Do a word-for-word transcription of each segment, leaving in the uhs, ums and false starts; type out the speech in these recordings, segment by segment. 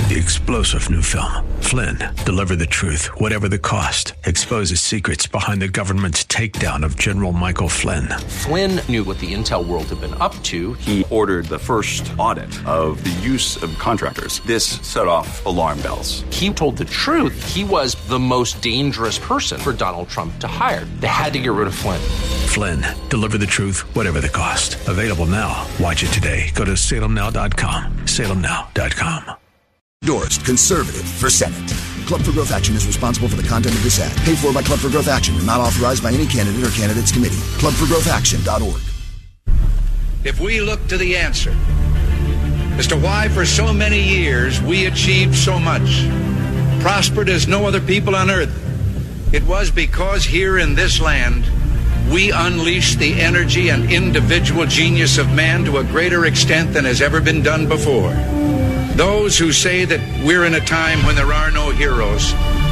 The explosive new film, Flynn, deliver the truth, whatever the cost, exposes secrets behind the government's takedown of General Michael Flynn. Flynn knew what the intel world had been up to. He ordered the first audit of the use of contractors. This set off alarm bells. He told the truth. He was the most dangerous person for Donald Trump to hire. They had to get rid of Flynn. Flynn, deliver the truth, whatever the cost. Available now. Watch it today. Go to salem now dot com. salem now dot com. Endorsed conservative for Senate. Club for Growth Action is responsible for the content of this ad. Paid for by Club for Growth Action and not authorized by any candidate or candidates committee. club for growth action dot org. If we look to the answer as to why for so many years we achieved so much, prospered as no other people on earth, it was because here in this land we unleashed the energy and individual genius of man to a greater extent than has ever been done before. Those who say that we're in a time when there are no heroes,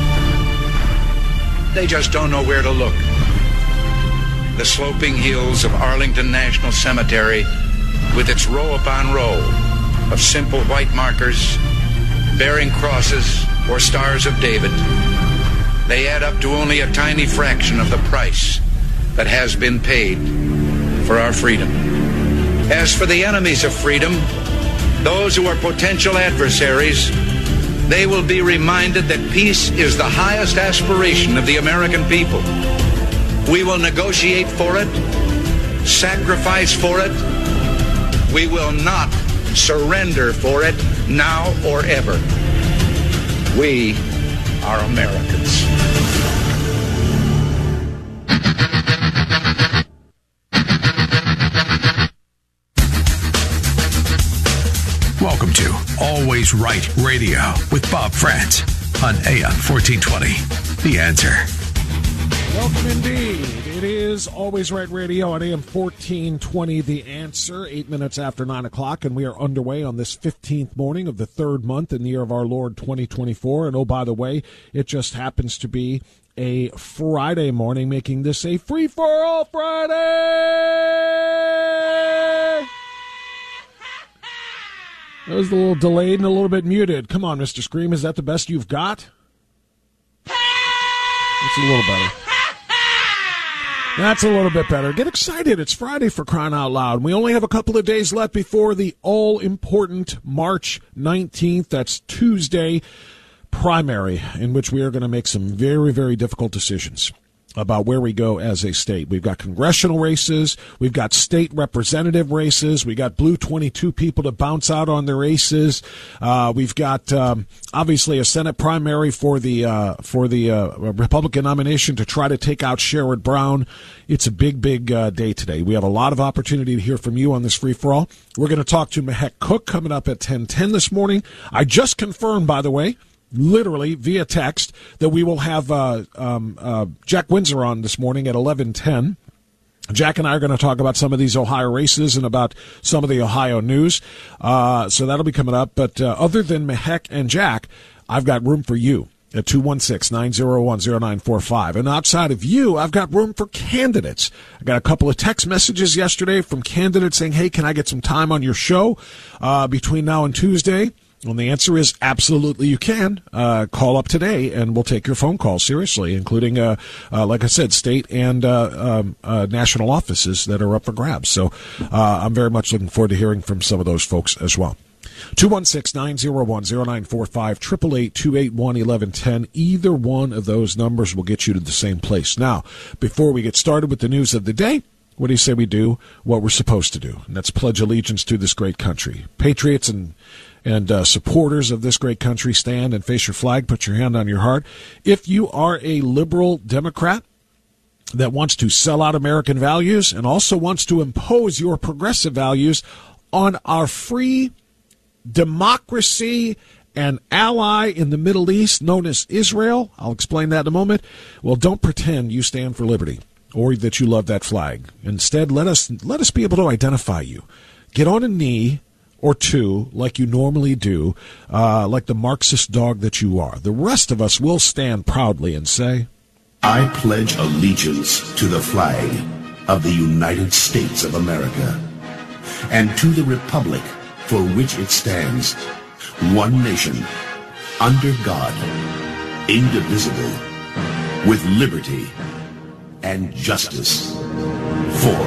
they just don't know where to look. The sloping hills of Arlington National Cemetery, with its row upon row of simple white markers bearing crosses or stars of David, they add up to only a tiny fraction of the price that has been paid for our freedom. As for the enemies of freedom, those who are potential adversaries, they will be reminded that peace is the highest aspiration of the American people. We will negotiate for it, sacrifice for it. We will not surrender for it now or ever. We are Americans. Welcome to Always Right Radio with Bob France on A M fourteen twenty. The Answer. Welcome indeed. It is Always Right Radio on A M fourteen twenty. The Answer, eight minutes after nine o'clock, and we are underway on this fifteenth morning of the third month in the year of our Lord twenty twenty-four. And oh, by the way, it just happens to be a Friday morning, making this a free-for-all Friday! That was a little delayed and a little bit muted. Come on, Mister Scream, is that the best you've got? It's a little better. That's a little bit better. Get excited. It's Friday, for crying out loud. We only have a couple of days left before the all-important March nineteenth, that's Tuesday, primary, in which we are going to make some very, very difficult decisions about where we go as a state. We've got congressional races, we've got state representative races, we got Blue twenty-two people to bounce out on their aces. Uh, we've got um, obviously a Senate primary for the uh, for the uh, Republican nomination to try to take out Sherrod Brown. It's a big, big uh, day today. We have a lot of opportunity to hear from you on this free-for-all. We're going to talk to Mehek Cook coming up at ten ten this morning. I just confirmed, by the way, literally via text, that we will have uh, um, uh, Jack Windsor on this morning at eleven ten. Jack and I are going to talk about some of these Ohio races and about some of the Ohio news. Uh, so that'll be coming up. But uh, other than Mehek and Jack, I've got room for you at two one six, nine zero one, zero nine four five. And outside of you, I've got room for candidates. I got a couple of text messages yesterday from candidates saying, hey, can I get some time on your show uh, between now and Tuesday? And the answer is absolutely you can. Uh, call up today, and we'll take your phone calls seriously, including, uh, uh, like I said, state and uh, um, uh, national offices that are up for grabs. So uh, I'm very much looking forward to hearing from some of those folks as well. two one six, nine zero one, zero nine four five, eight eight eight, two eight one, one one one zero. Either one of those numbers will get you to the same place. Now, before we get started with the news of the day, what do you say we do what we're supposed to do? And that's pledge allegiance to this great country. Patriots and and uh, supporters of this great country, stand and face your flag, put your hand on your heart. If you are a liberal Democrat that wants to sell out American values and also wants to impose your progressive values on our free democracy and ally in the Middle East known as Israel, I'll explain that in a moment, well, don't pretend you stand for liberty or that you love that flag. Instead, let us let us be able to identify you. Get on a knee or two, like you normally do, uh, like the Marxist dog that you are. The rest of us will stand proudly and say, I pledge allegiance to the flag of the United States of America and to the republic for which it stands, one nation, under God, indivisible, with liberty and justice for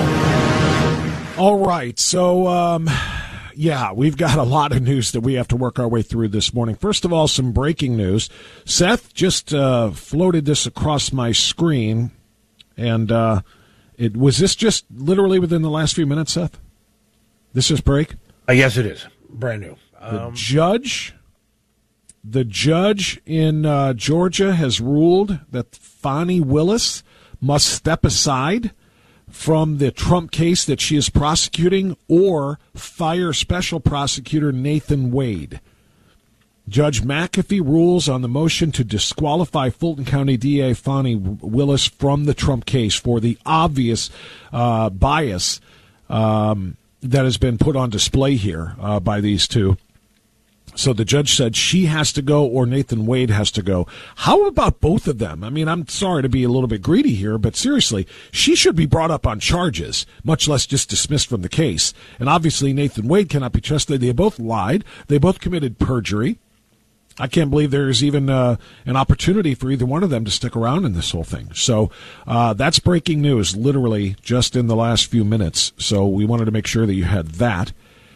all. All right, so, um, yeah, we've got a lot of news that we have to work our way through this morning. First of all, some breaking news. Seth just uh, floated this across my screen, and uh, it was this just literally within the last few minutes, Seth? This is break? Uh, yes, it is. Brand new. Um, the judge, the judge in uh, Georgia has ruled that Fani Willis must step aside from the Trump case that she is prosecuting or fire special prosecutor Nathan Wade. Judge McAfee rules on the motion to disqualify Fulton County D A Fani Willis from the Trump case for the obvious uh, bias um, that has been put on display here uh, by these two. So the judge said she has to go or Nathan Wade has to go. How about both of them? I mean, I'm sorry to be a little bit greedy here, but seriously, she should be brought up on charges, much less just dismissed from the case. And obviously Nathan Wade cannot be trusted. They both lied. They both committed perjury. I can't believe there's even uh, an opportunity for either one of them to stick around in this whole thing. So uh, that's breaking news, literally just in the last few minutes. So we wanted to make sure that you had that.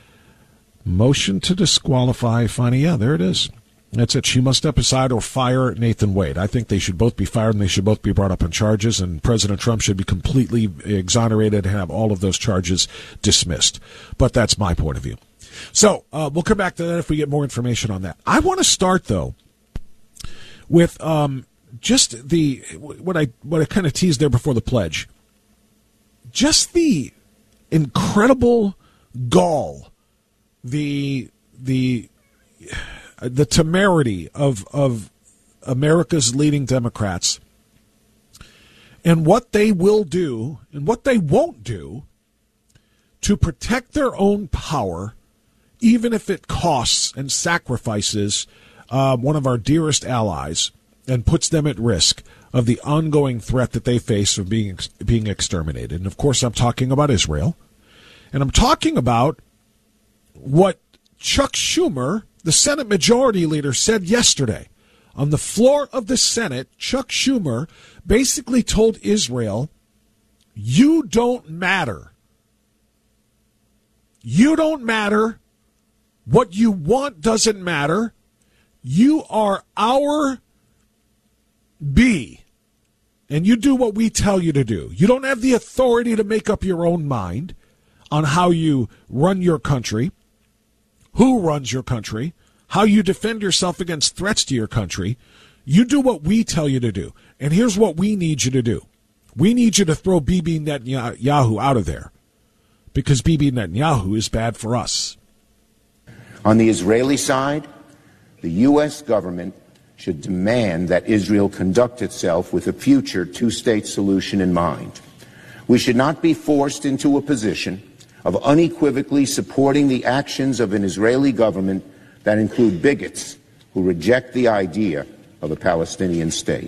Motion to disqualify Fani. Yeah, there it is. That's it. She must step aside or fire Nathan Wade. I think they should both be fired and they should both be brought up on charges, and President Trump should be completely exonerated and have all of those charges dismissed. But that's my point of view. So uh, we'll come back to that if we get more information on that. I want to start, though, with um, just the what I what I kind of teased there before the pledge. Just the incredible gall, the the the temerity of of America's leading Democrats, and what they will do and what they won't do to protect their own power, even if it costs and sacrifices uh, one of our dearest allies and puts them at risk of the ongoing threat that they face of being being exterminated. And of course, I'm talking about Israel, and I'm talking about what Chuck Schumer, the Senate Majority Leader, said yesterday. On the floor of the Senate, Chuck Schumer basically told Israel, you don't matter. You don't matter. What you want doesn't matter. You are our B, and you do what we tell you to do. You don't have the authority to make up your own mind on how you run your country, who runs your country, how you defend yourself against threats to your country. You do what we tell you to do. And here's what we need you to do. We need you to throw Bibi Netanyahu out of there, because Bibi Netanyahu is bad for us. On the Israeli side, the U S government should demand that Israel conduct itself with a future two-state solution in mind. We should not be forced into a position of unequivocally supporting the actions of an Israeli government that include bigots who reject the idea of a Palestinian state.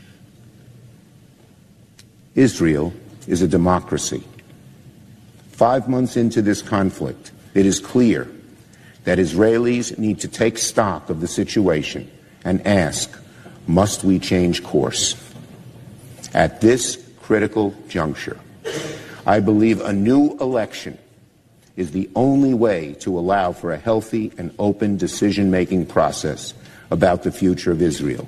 Israel is a democracy. Five months into this conflict, it is clear that Israelis need to take stock of the situation and ask, must we change course? At this critical juncture, I believe a new election is the only way to allow for a healthy and open decision-making process about the future of Israel.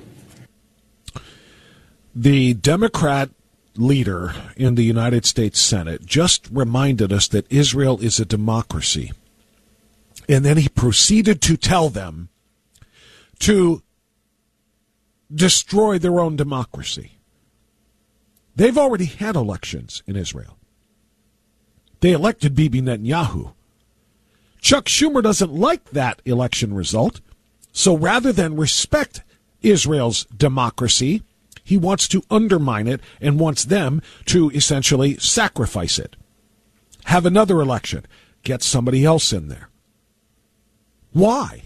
The Democrat leader in the United States Senate just reminded us that Israel is a democracy. And then he proceeded to tell them to destroy their own democracy. They've already had elections in Israel. They elected Bibi Netanyahu. Chuck Schumer doesn't like that election result, so rather than respect Israel's democracy, he wants to undermine it and wants them to essentially sacrifice it. Have another election. Get somebody else in there. Why?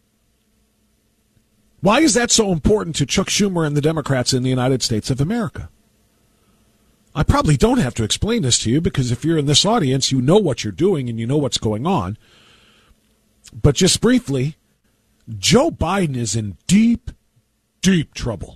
Why is that so important to Chuck Schumer and the Democrats in the United States of America? I probably don't have to explain this to you, because if you're in this audience, you know what you're doing and you know what's going on. But just briefly, Joe Biden is in deep, deep trouble.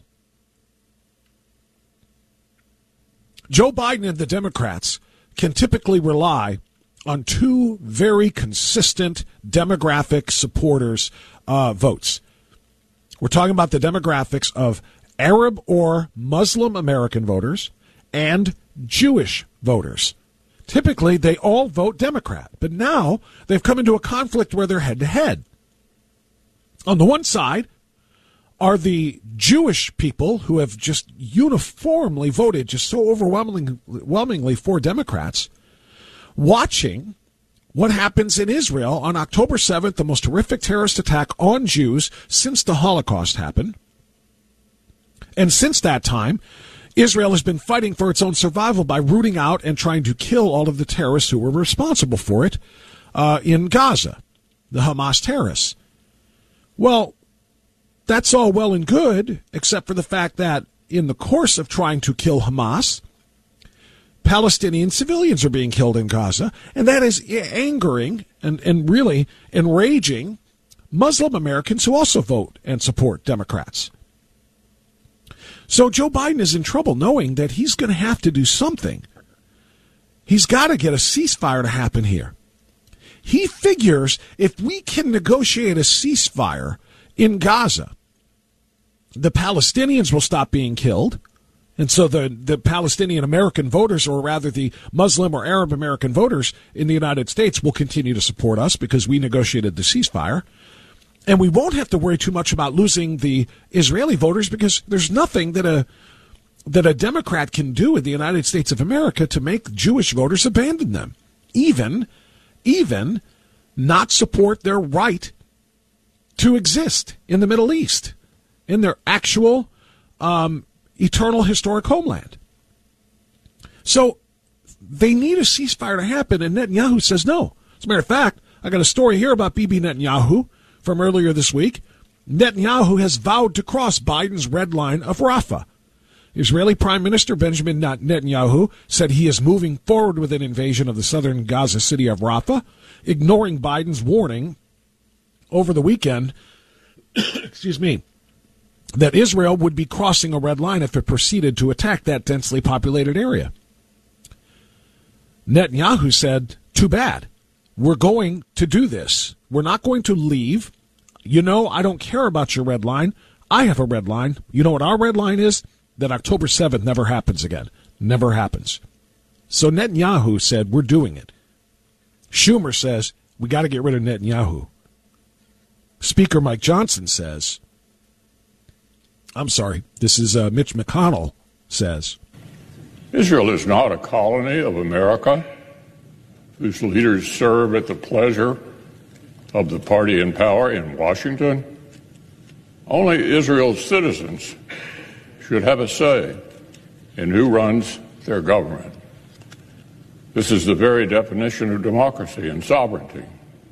Joe Biden and the Democrats can typically rely on two very consistent demographic supporters' uh, votes. We're talking about the demographics of Arab or Muslim American voters and Jewish voters. Typically, they all vote Democrat, but now they've come into a conflict where they're head-to-head. On the one side are the Jewish people who have just uniformly voted just so overwhelmingly, overwhelmingly for Democrats, watching what happens in Israel on October seventh, the most horrific terrorist attack on Jews since the Holocaust happened. And since that time, Israel has been fighting for its own survival by rooting out and trying to kill all of the terrorists who were responsible for it uh, in Gaza, the Hamas terrorists. Well, that's all well and good, except for the fact that in the course of trying to kill Hamas, Palestinian civilians are being killed in Gaza, and that is angering and, and really enraging Muslim Americans who also vote and support Democrats. So Joe Biden is in trouble knowing that he's going to have to do something. He's got to get a ceasefire to happen here. He figures if we can negotiate a ceasefire in Gaza, the Palestinians will stop being killed. And so the, the Palestinian American voters, or rather the Muslim or Arab American voters in the United States, will continue to support us because we negotiated the ceasefire. And we won't have to worry too much about losing the Israeli voters because there's nothing that a that a Democrat can do in the United States of America to make Jewish voters abandon them, even even not support their right to exist in the Middle East, in their actual um, eternal historic homeland. So they need a ceasefire to happen, and Netanyahu says no. As a matter of fact, I got a story here about Bibi Netanyahu from earlier this week. Netanyahu has vowed to cross Biden's red line of Rafah. Israeli Prime Minister Benjamin Netanyahu said he is moving forward with an invasion of the southern Gaza city of Rafah, ignoring Biden's warning over the weekend, excuse me, that Israel would be crossing a red line if it proceeded to attack that densely populated area. Netanyahu said, too bad. We're going to do this. We're not going to leave. You know, I don't care about your red line. I have a red line. You know what our red line is? That October seventh never happens again. Never happens. So Netanyahu said, we're doing it. Schumer says, we got to get rid of Netanyahu. Speaker Mike Johnson says, I'm sorry, this is uh, Mitch McConnell says, Israel is not a colony of America whose leaders serve at the pleasure of the party in power in Washington. Only Israel's citizens should have a say in who runs their government. This is the very definition of democracy and sovereignty.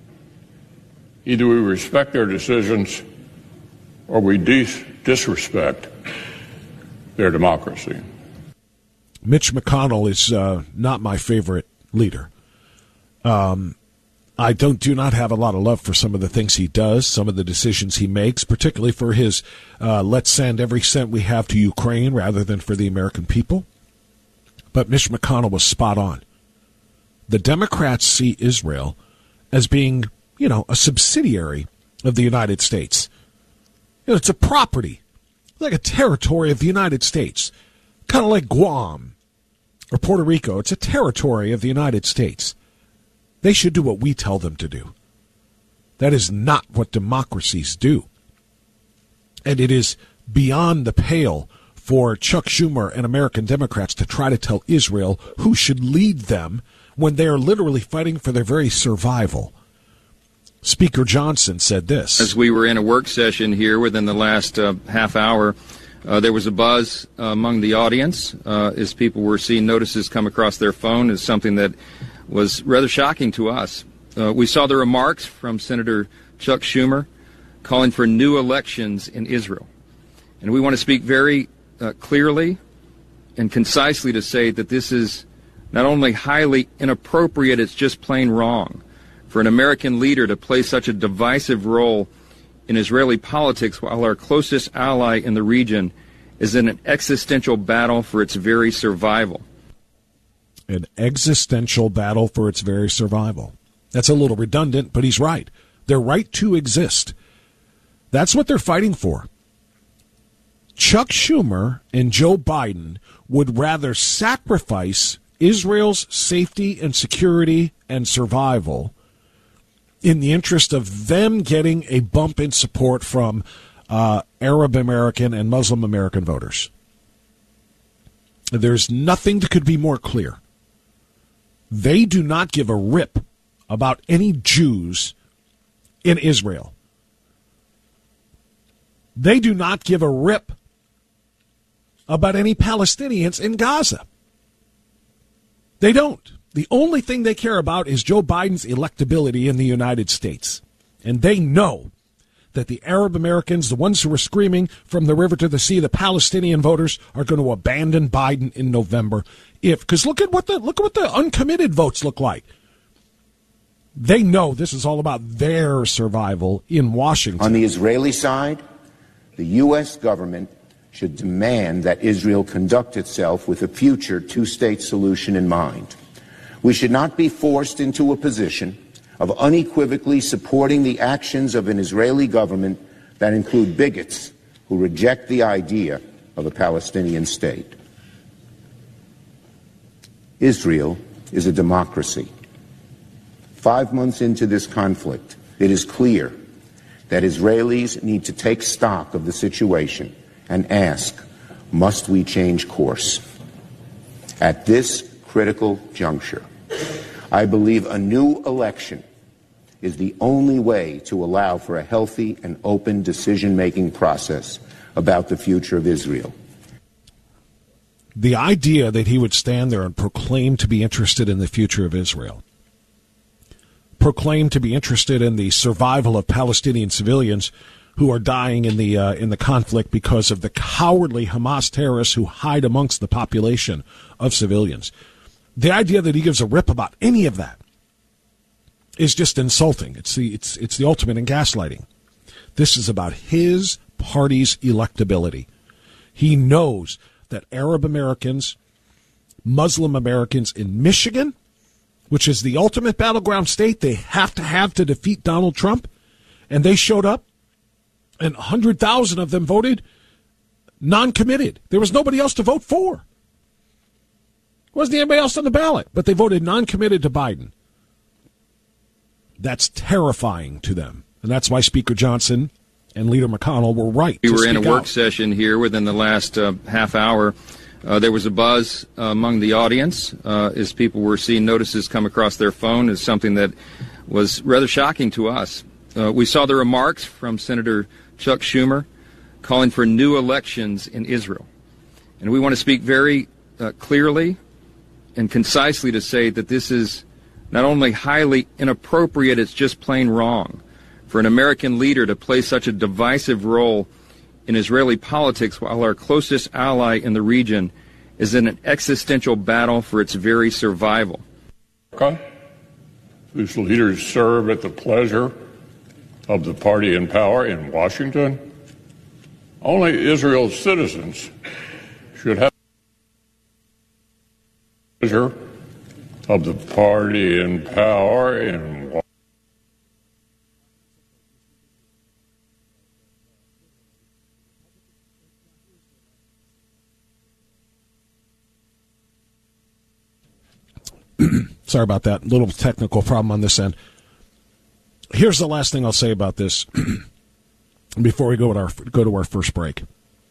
Either we respect their decisions or we dis- disrespect their democracy. Mitch McConnell is uh, not my favorite leader. Um, I don't do not have a lot of love for some of the things he does, some of the decisions he makes, particularly for his uh, let's send every cent we have to Ukraine rather than for the American people. But Mitch McConnell was spot on. The Democrats see Israel as being, you know, a subsidiary of the United States. You know, it's a property, like a territory of the United States, kind of like Guam or Puerto Rico. It's a territory of the United States. They should do what we tell them to do. That is not what democracies do. And it is beyond the pale for Chuck Schumer and American Democrats to try to tell Israel who should lead them when they are literally fighting for their very survival. Speaker Johnson said this. As we were in a work session here within the last uh, half hour, uh, there was a buzz uh, among the audience uh, as people were seeing notices come across their phone as something that was rather shocking to us. Uh, we saw the remarks from Senator Chuck Schumer calling for new elections in Israel. And we want to speak very uh, clearly and concisely to say that this is not only highly inappropriate, it's just plain wrong for an American leader to play such a divisive role in Israeli politics while our closest ally in the region is in an existential battle for its very survival. An existential battle for its very survival. That's a little redundant, but he's right. Their right to exist. That's what they're fighting for. Chuck Schumer and Joe Biden would rather sacrifice Israel's safety and security and survival in the interest of them getting a bump in support from uh, Arab American and Muslim American voters. There's nothing that could be more clear. They do not give a rip about any Jews in Israel. They do not give a rip about any Palestinians in Gaza. They don't. The only thing they care about is Joe Biden's electability in the United States. And they know that the Arab Americans, the ones who are screaming from the river to the sea, the Palestinian voters, are going to abandon Biden in November. If, because look at what the look at what the uncommitted votes look like. They know this is all about their survival in Washington. On the Israeli side, the U S government should demand that Israel conduct itself with a future two-state solution in mind. We should not be forced into a position of unequivocally supporting the actions of an Israeli government that include bigots who reject the idea of a Palestinian state. Israel is a democracy. Five months into this conflict, it is clear that Israelis need to take stock of the situation and ask, must we change course? At this critical juncture, I believe a new election is the only way to allow for a healthy and open decision-making process about the future of Israel. The idea that he would stand there and proclaim to be interested in the future of Israel, proclaim to be interested in the survival of Palestinian civilians who are dying in the uh, in the conflict because of the cowardly Hamas terrorists who hide amongst the population of civilians. The idea that he gives a rip about any of that is just insulting. It's the it's it's the ultimate in gaslighting. This is about his party's electability. He knows that Arab Americans, Muslim Americans in Michigan, which is the ultimate battleground state they have to have to defeat Donald Trump, and they showed up, and one hundred thousand of them voted non-committed. There was nobody else to vote for. Wasn't anybody else on the ballot, but they voted non-committed to Biden. That's terrifying to them, and that's why Speaker Johnson and Leader McConnell were right. We were in a work out. session here within the last uh, half hour. Uh, there was a buzz uh, among the audience uh, as people were seeing notices come across their phone as something that was rather shocking to us. Uh, we saw the remarks from Senator Chuck Schumer calling for new elections in Israel. And we want to speak very uh, clearly and concisely to say that this is not only highly inappropriate, it's just plain wrong for an American leader to play such a divisive role in Israeli politics while our closest ally in the region is in an existential battle for its very survival. Whose leaders serve at the pleasure of the party in power in Washington. Only Israel's citizens should have the pleasure of the party in power in Washington. Sorry about that. Little technical problem on this end. Here's the last thing I'll say about this before we go to our go to our first break.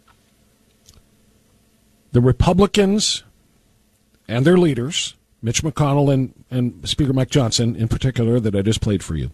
The Republicans and their leaders, Mitch McConnell and, and Speaker Mike Johnson in particular, that I just played for you,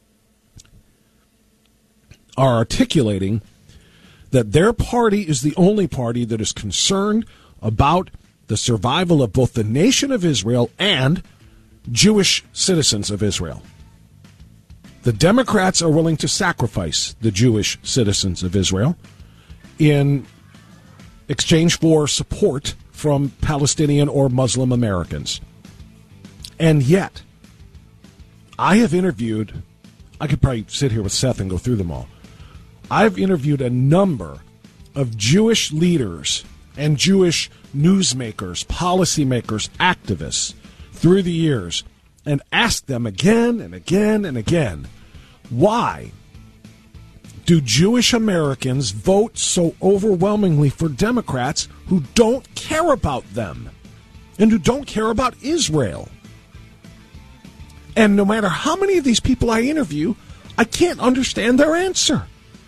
are articulating that their party is the only party that is concerned about the survival of both the nation of Israel and Jewish citizens of Israel. The Democrats are willing to sacrifice the Jewish citizens of Israel in exchange for support from Palestinian or Muslim Americans. And yet, I have interviewed, I could probably sit here with Seth and go through them all, I've interviewed a number of Jewish leaders and Jewish newsmakers, policymakers, activists through the years and asked them again and again and again, why do Jewish Americans vote so overwhelmingly for Democrats who don't care about them and who don't care about Israel? And no matter how many of these people I interview, I can't understand their answer.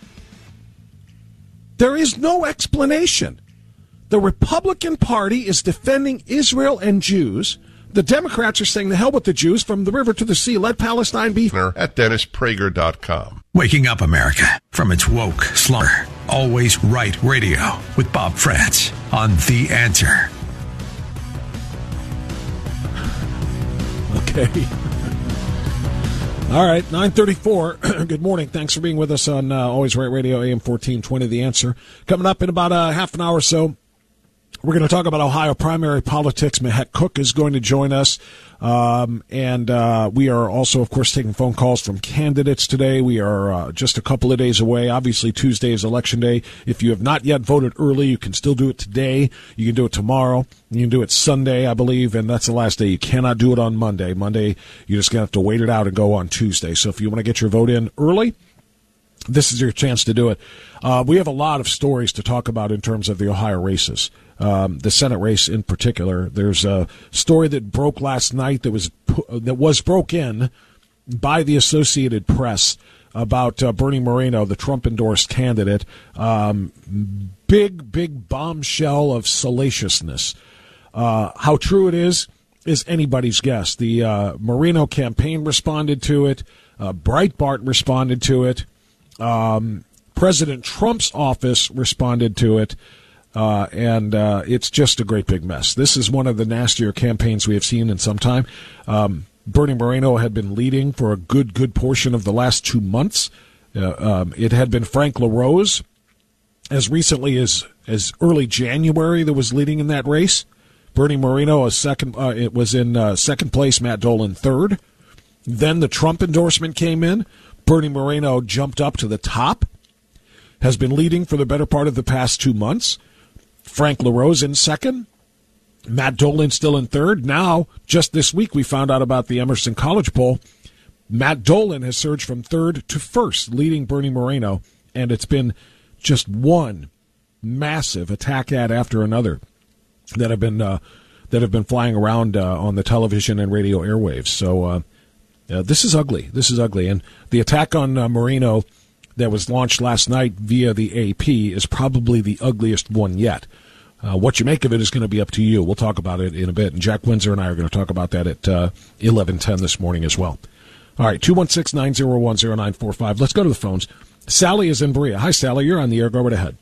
There is no explanation. The Republican Party is defending Israel and Jews. The Democrats are saying the hell with the Jews, from the river to the sea, let Palestine be. At Dennis Prager dot com. Waking up America from its woke slumber. Always Right Radio with Bob Frantz on The Answer. Okay. All right, nine thirty-four. Good morning. Thanks for being with us on uh, Always Right Radio, A M fourteen twenty, The Answer. Coming up in about a half an hour or so, we're going to talk about Ohio primary politics. Mahet Cook is going to join us. Um, and uh, we are also, of course, taking phone calls from candidates today. We are uh, just a couple of days away. Obviously, Tuesday is Election Day. If you have not yet voted early, you can still do it today. You can do it tomorrow. You can do it Sunday, I believe, and that's the last day. You cannot do it on Monday. Monday, you're just going to have to wait it out and go on Tuesday. So if you want to get your vote in early, this is your chance to do it. Uh, we have a lot of stories to talk about in terms of the Ohio races. Um, the Senate race in particular. There's a story that broke last night that was that was broke in by the Associated Press about uh, Bernie Moreno, the Trump-endorsed candidate. Um, big, big bombshell of salaciousness. Uh, how true it is is anybody's guess. The uh, Moreno campaign responded to it. Uh, Breitbart responded to it. Um, President Trump's office responded to it. Uh, and uh, it's just a great big mess. This is one of the nastier campaigns we have seen in some time. Um, Bernie Moreno had been leading for a good, good portion of the last two months. Uh, um, it had been Frank LaRose as recently as, as early January that was leading in that race. Bernie Moreno, a second, uh, it was in uh, second place, Matt Dolan third. Then the Trump endorsement came in. Bernie Moreno jumped up to the top, has been leading for the better part of the past two months. Frank LaRose in second, Matt Dolan still in third. Now, just this week, we found out about the Emerson College poll. Matt Dolan has surged from third to first, leading Bernie Moreno, and it's been just one massive attack ad after another that have been uh, that have been flying around uh, on the television and radio airwaves. So uh, uh, this is ugly. This is ugly, and the attack on uh, Moreno that was launched last night via the A P is probably the ugliest one yet. Uh, what you make of it is going to be up to you. We'll talk about it in a bit, and Jack Windsor and I are going to talk about that at uh, eleven ten this morning as well. All right, two one six, nine zero one, zero nine four five. Let's go to the phones. Sally is in Berea. Hi, Sally. You're on the air. Go right ahead.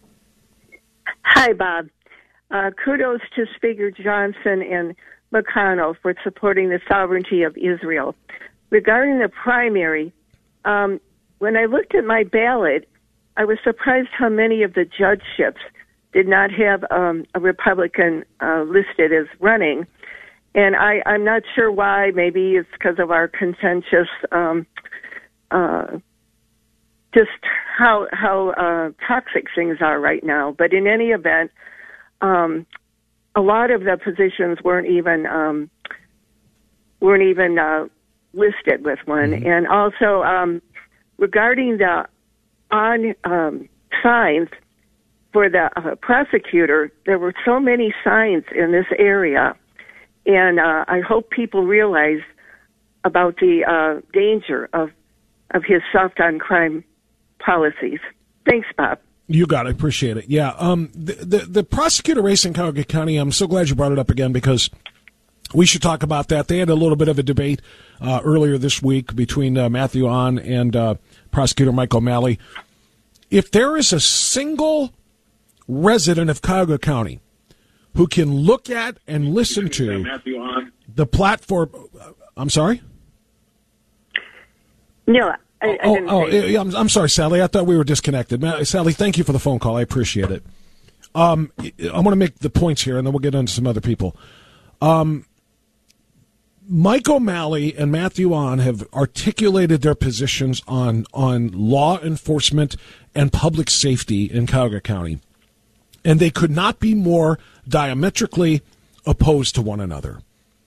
Hi, Bob. Uh, kudos to Speaker Johnson and McConnell for supporting the sovereignty of Israel. Regarding the primary, um, when I looked at my ballot, I was surprised how many of the judgeships did not have um, a Republican uh, listed as running. And I, I'm not sure why. Maybe it's because of our contentious, um, uh, just how how uh, toxic things are right now. But in any event, um, a lot of the positions weren't even um, weren't even uh, listed with one. Mm-hmm. And also um, regarding the on um, signs for the uh, prosecutor, there were so many signs in this area. And uh, I hope people realize about the uh, danger of of his soft on crime policies. Thanks, Bob. You got it. Appreciate it. Yeah. Um, the, the, the prosecutor race in Cuyahoga County, I'm so glad you brought it up again because we should talk about that. They had a little bit of a debate uh, earlier this week between uh, Matthew Ahn and uh, Prosecutor Mike O'Malley. If there is a single resident of Cuyahoga County who can look at and listen to the platform. I'm sorry? No, I, I oh, didn't oh, oh I'm, I'm sorry, Sally. I thought we were disconnected. Sally, thank you for the phone call. I appreciate it. Um, I want to make the points here, and then we'll get into some other people. Um, Mike O'Malley and Matthew Ahn have articulated their positions on, on law enforcement and public safety in Cuyahoga County, and they could not be more diametrically opposed to one another.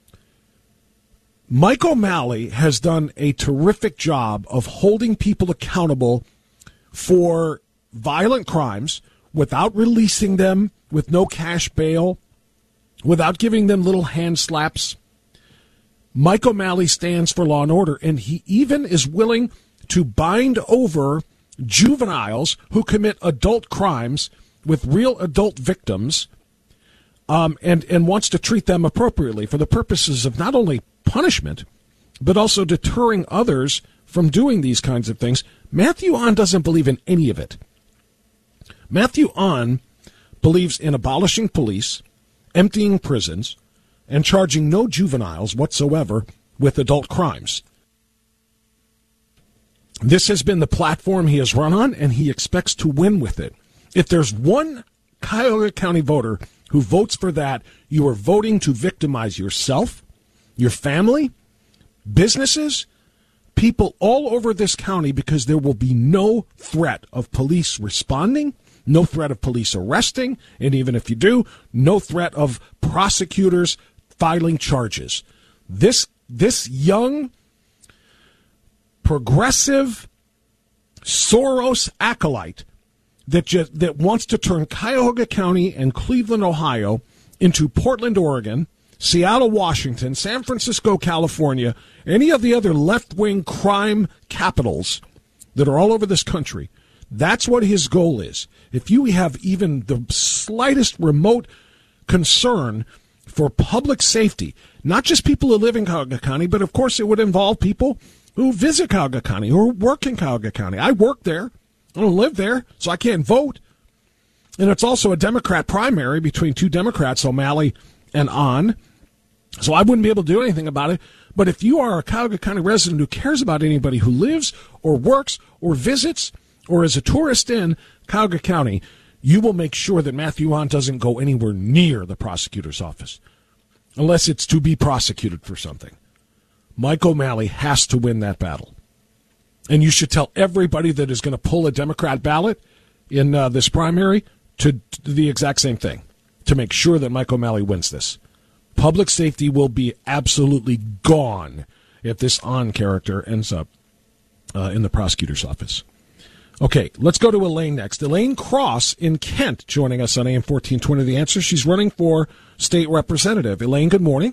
Mike O'Malley has done a terrific job of holding people accountable for violent crimes without releasing them, with no cash bail, without giving them little hand slaps. Mike O'Malley stands for law and order, and he even is willing to bind over juveniles who commit adult crimes with real adult victims, um, and, and wants to treat them appropriately for the purposes of not only punishment, but also deterring others from doing these kinds of things. Matthew Ahn doesn't believe in any of it. Matthew Ahn believes in abolishing police, emptying prisons, and charging no juveniles whatsoever with adult crimes. This has been the platform he has run on, and he expects to win with it. If there's one Cuyahoga County voter who votes for that, you are voting to victimize yourself, your family, businesses, people all over this county, because there will be no threat of police responding, no threat of police arresting, and even if you do, no threat of prosecutors filing charges. This this young, progressive Soros acolyte that just, that wants to turn Cuyahoga County and Cleveland, Ohio, into Portland, Oregon, Seattle, Washington, San Francisco, California, any of the other left-wing crime capitals that are all over this country. That's what his goal is. If you have even the slightest remote concern for public safety, not just people who live in Cuyahoga County, but of course it would involve people who visit Cuyahoga County, who work in Cuyahoga County. I work there. I don't live there, so I can't vote. And it's also a Democrat primary between two Democrats, O'Malley and Ahn. So I wouldn't be able to do anything about it. But if you are a Cuyahoga County resident who cares about anybody who lives or works or visits or is a tourist in Cuyahoga County, you will make sure that Matthew Ahn doesn't go anywhere near the prosecutor's office unless it's to be prosecuted for something. Mike O'Malley has to win that battle. And you should tell everybody that is going to pull a Democrat ballot in uh, this primary to, to do the exact same thing, to make sure that Mike O'Malley wins this. Public safety will be absolutely gone if this Ahn character ends up uh, in the prosecutor's office. Okay, let's go to Elaine next. Elaine Cross in Kent joining us on A M fourteen twenty The Answer. She's running for state representative. Elaine, good morning.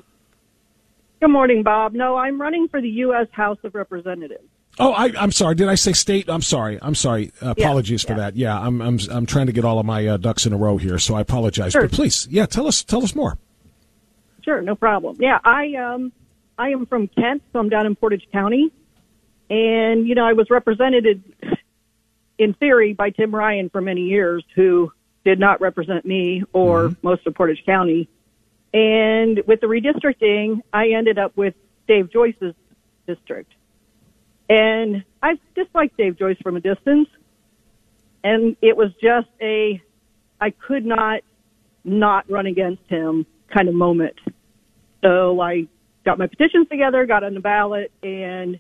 Good morning, Bob. No, I'm running for the U S House of Representatives. Oh, I, I'm sorry. Did I say state? I'm sorry. I'm sorry. Uh, apologies yeah, for yeah. that. Yeah, I'm I'm I'm trying to get all of my uh, ducks in a row here, so I apologize. Sure. But please, yeah, tell us tell us more. Sure, no problem. Yeah, I um I am from Kent, so I'm down in Portage County, and you know I was represented in theory by Tim Ryan for many years, who did not represent me or mm-hmm. most of Portage County. And with the redistricting, I ended up with Dave Joyce's district. And I disliked Dave Joyce from a distance. And it was just a, I could not not run against him kind of moment. So I got my petitions together, got on the ballot, and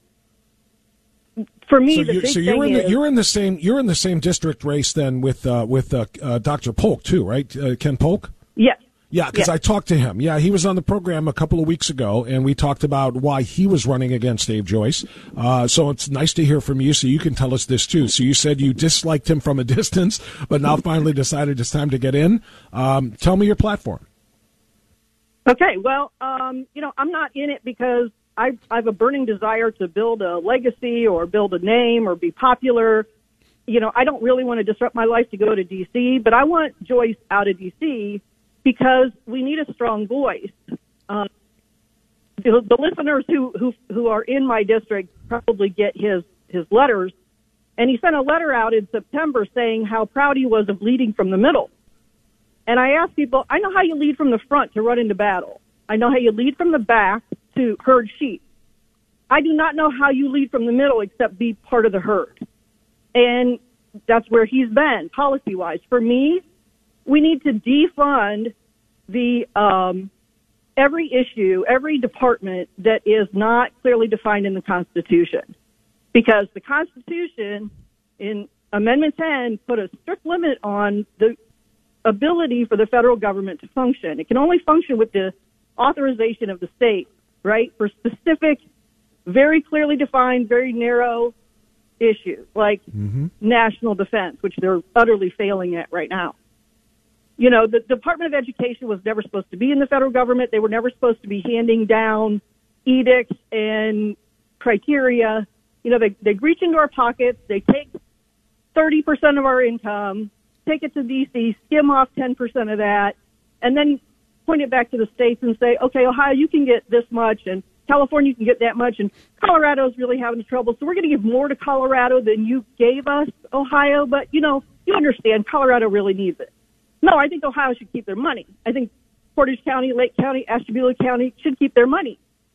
for me, so the you, big so you're thing in the, is, you're in the same you're in the same district race then with uh, with uh, uh, Doctor Polk too, right? Uh, Ken Polk. Yes. Yeah, because yes. I talked to him. Yeah, he was on the program a couple of weeks ago, and we talked about why he was running against Dave Joyce. Uh, so it's nice to hear from you, so you can tell us this too. So you said you disliked him from a distance, but now finally decided it's time to get in. Um, tell me your platform. Okay, well, um, you know, I'm not in it because I, I have a burning desire to build a legacy or build a name or be popular. You know, I don't really want to disrupt my life to go to D C, but I want Joyce out of D C because we need a strong voice. Um, the, the listeners who, who who are in my district probably get his, his letters, and he sent a letter out in September saying how proud he was of leading from the middle. And I ask people, I know how you lead from the front to run into battle. I know how you lead from the back to herd sheep. I do not know how you lead from the middle except be part of the herd. And that's where he's been, policy-wise. For me, we need to defund the um, every issue, every department that is not clearly defined in the Constitution. Because the Constitution, in Amendment ten, put a strict limit on the ability for the federal government to function. It can only function with the authorization of the state, right, for specific, very clearly defined, very narrow issues, like mm-hmm. national defense, which they're utterly failing at right now. You know, the Department of Education was never supposed to be in the federal government. They were never supposed to be handing down edicts and criteria. You know, they, they reach into our pockets, they take thirty percent of our income, take it to D C, skim off ten percent of that, and then point it back to the states and say, okay, Ohio, you can get this much, and California, you can get that much, and Colorado's really having trouble, so we're going to give more to Colorado than you gave us, Ohio, but, you know, you understand, Colorado really needs it. No, I think Ohio should keep their money. I think Portage County, Lake County, Ashtabula County should keep their money.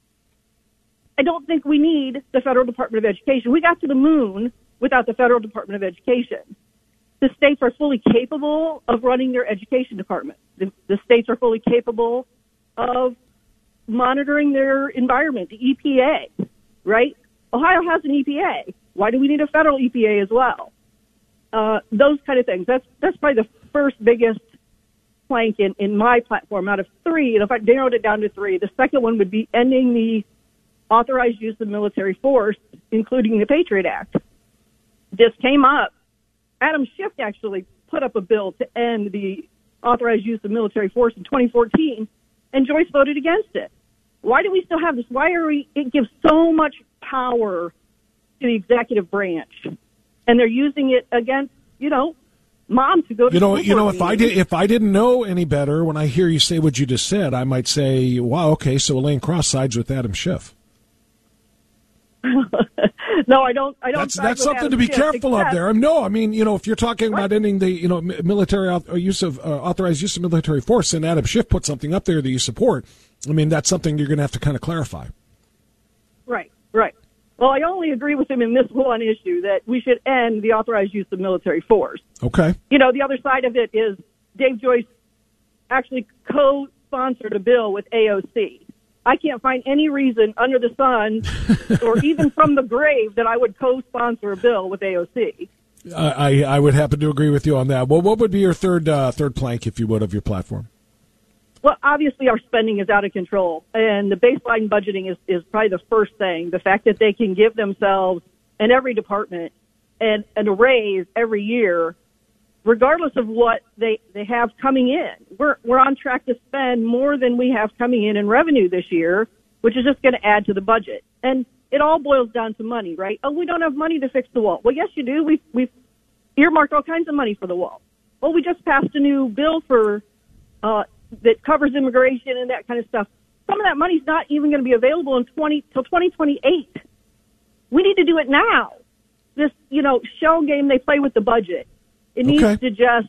I don't think we need the Federal Department of Education. We got to the moon without the Federal Department of Education. The states are fully capable of running their education department. The, the states are fully capable of monitoring their environment, the E P A, right? Ohio has an E P A. Why do we need a federal E P A as well? Uh, those kind of things. That's that's probably the first biggest plank in, in my platform out of three. And if I narrowed it down to three, the second one would be ending the authorized use of military force, including the Patriot Act. This came up. Adam Schiff actually put up a bill to end the authorized use of military force in twenty fourteen, and Joyce voted against it. Why do we still have this? Why are we? It gives so much power to the executive branch, and they're using it against, you know, mom to go to. You know, school you know, for if I did, if I didn't know any better, when I hear you say what you just said, I might say, "Wow, okay, so Elaine Cross sides with Adam Schiff." No, I don't. I don't. That's that's something to be Schiff, careful except, of there. No, I mean, you know, if you're talking about ending the, you know, military auth- use of uh, authorized use of military force, and Adam Schiff put something up there that you support, I mean, that's something you're going to have to kind of clarify. Right, right. Well, I only agree with him in this one issue that we should end the authorized use of military force. Okay. You know, the other side of it is Dave Joyce actually co-sponsored a bill with A O C. I can't find any reason under the sun or even from the grave that I would co-sponsor a bill with A O C. I, I would happen to agree with you on that. Well, what would be your third uh, third plank, if you would, of your platform? Well, obviously our spending is out of control, and the baseline budgeting is, is probably the first thing. The fact that they can give themselves and every department and, and a raise every year, regardless of what they, they have coming in. We're we're on track to spend more than we have coming in in revenue this year, which is just going to add to the budget. And it all boils down to money, right? Oh, we don't have money to fix the wall. Well, yes, you do. We've, we've earmarked all kinds of money for the wall. Well, we just passed a new bill for uh, that covers immigration and that kind of stuff. Some of that money's not even going to be available in twenty till twenty twenty-eight. We need to do it now. This, you know, shell game they play with the budget. It needs okay. to just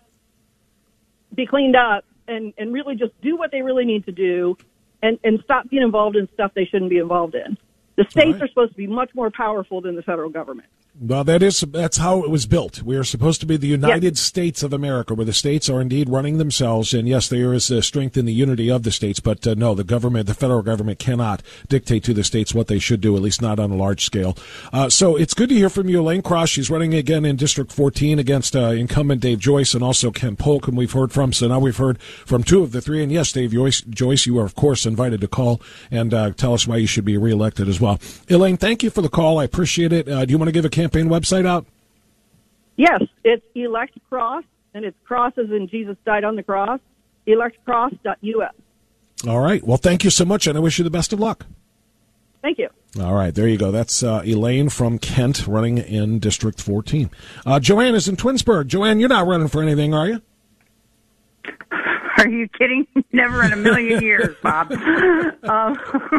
be cleaned up and, and really just do what they really need to do and, and stop being involved in stuff they shouldn't be involved in. The states right. are supposed to be much more powerful than the federal government. Well, that is that's how it was built. We are supposed to be the United yes. States of America, where the states are indeed running themselves. And yes, there is a strength in the unity of the states, but uh, no, the government, the federal government, cannot dictate to the states what they should do, at least not on a large scale. Uh, so it's good to hear from you, Elaine Cross. She's running again in District fourteen against uh, incumbent Dave Joyce and also Ken Polk, whom we've heard from. So now we've heard from two of the three. And yes, Dave Joyce, Joyce you are of course invited to call and uh, tell us why you should be reelected as well. Elaine, thank you for the call. I appreciate it. Uh, do you want to give a campaign website out? Yes, it's Elect Cross, and it's cross as in Jesus died on the cross, elect cross dot U S. All right. Well, thank you so much, and I wish you the best of luck. Thank you. All right. There you go. That's uh, Elaine from Kent running in District fourteen. Uh, Joanne is in Twinsburg. Joanne, you're not running for anything, are you? Are you kidding? Never in a million years, Bob. Uh,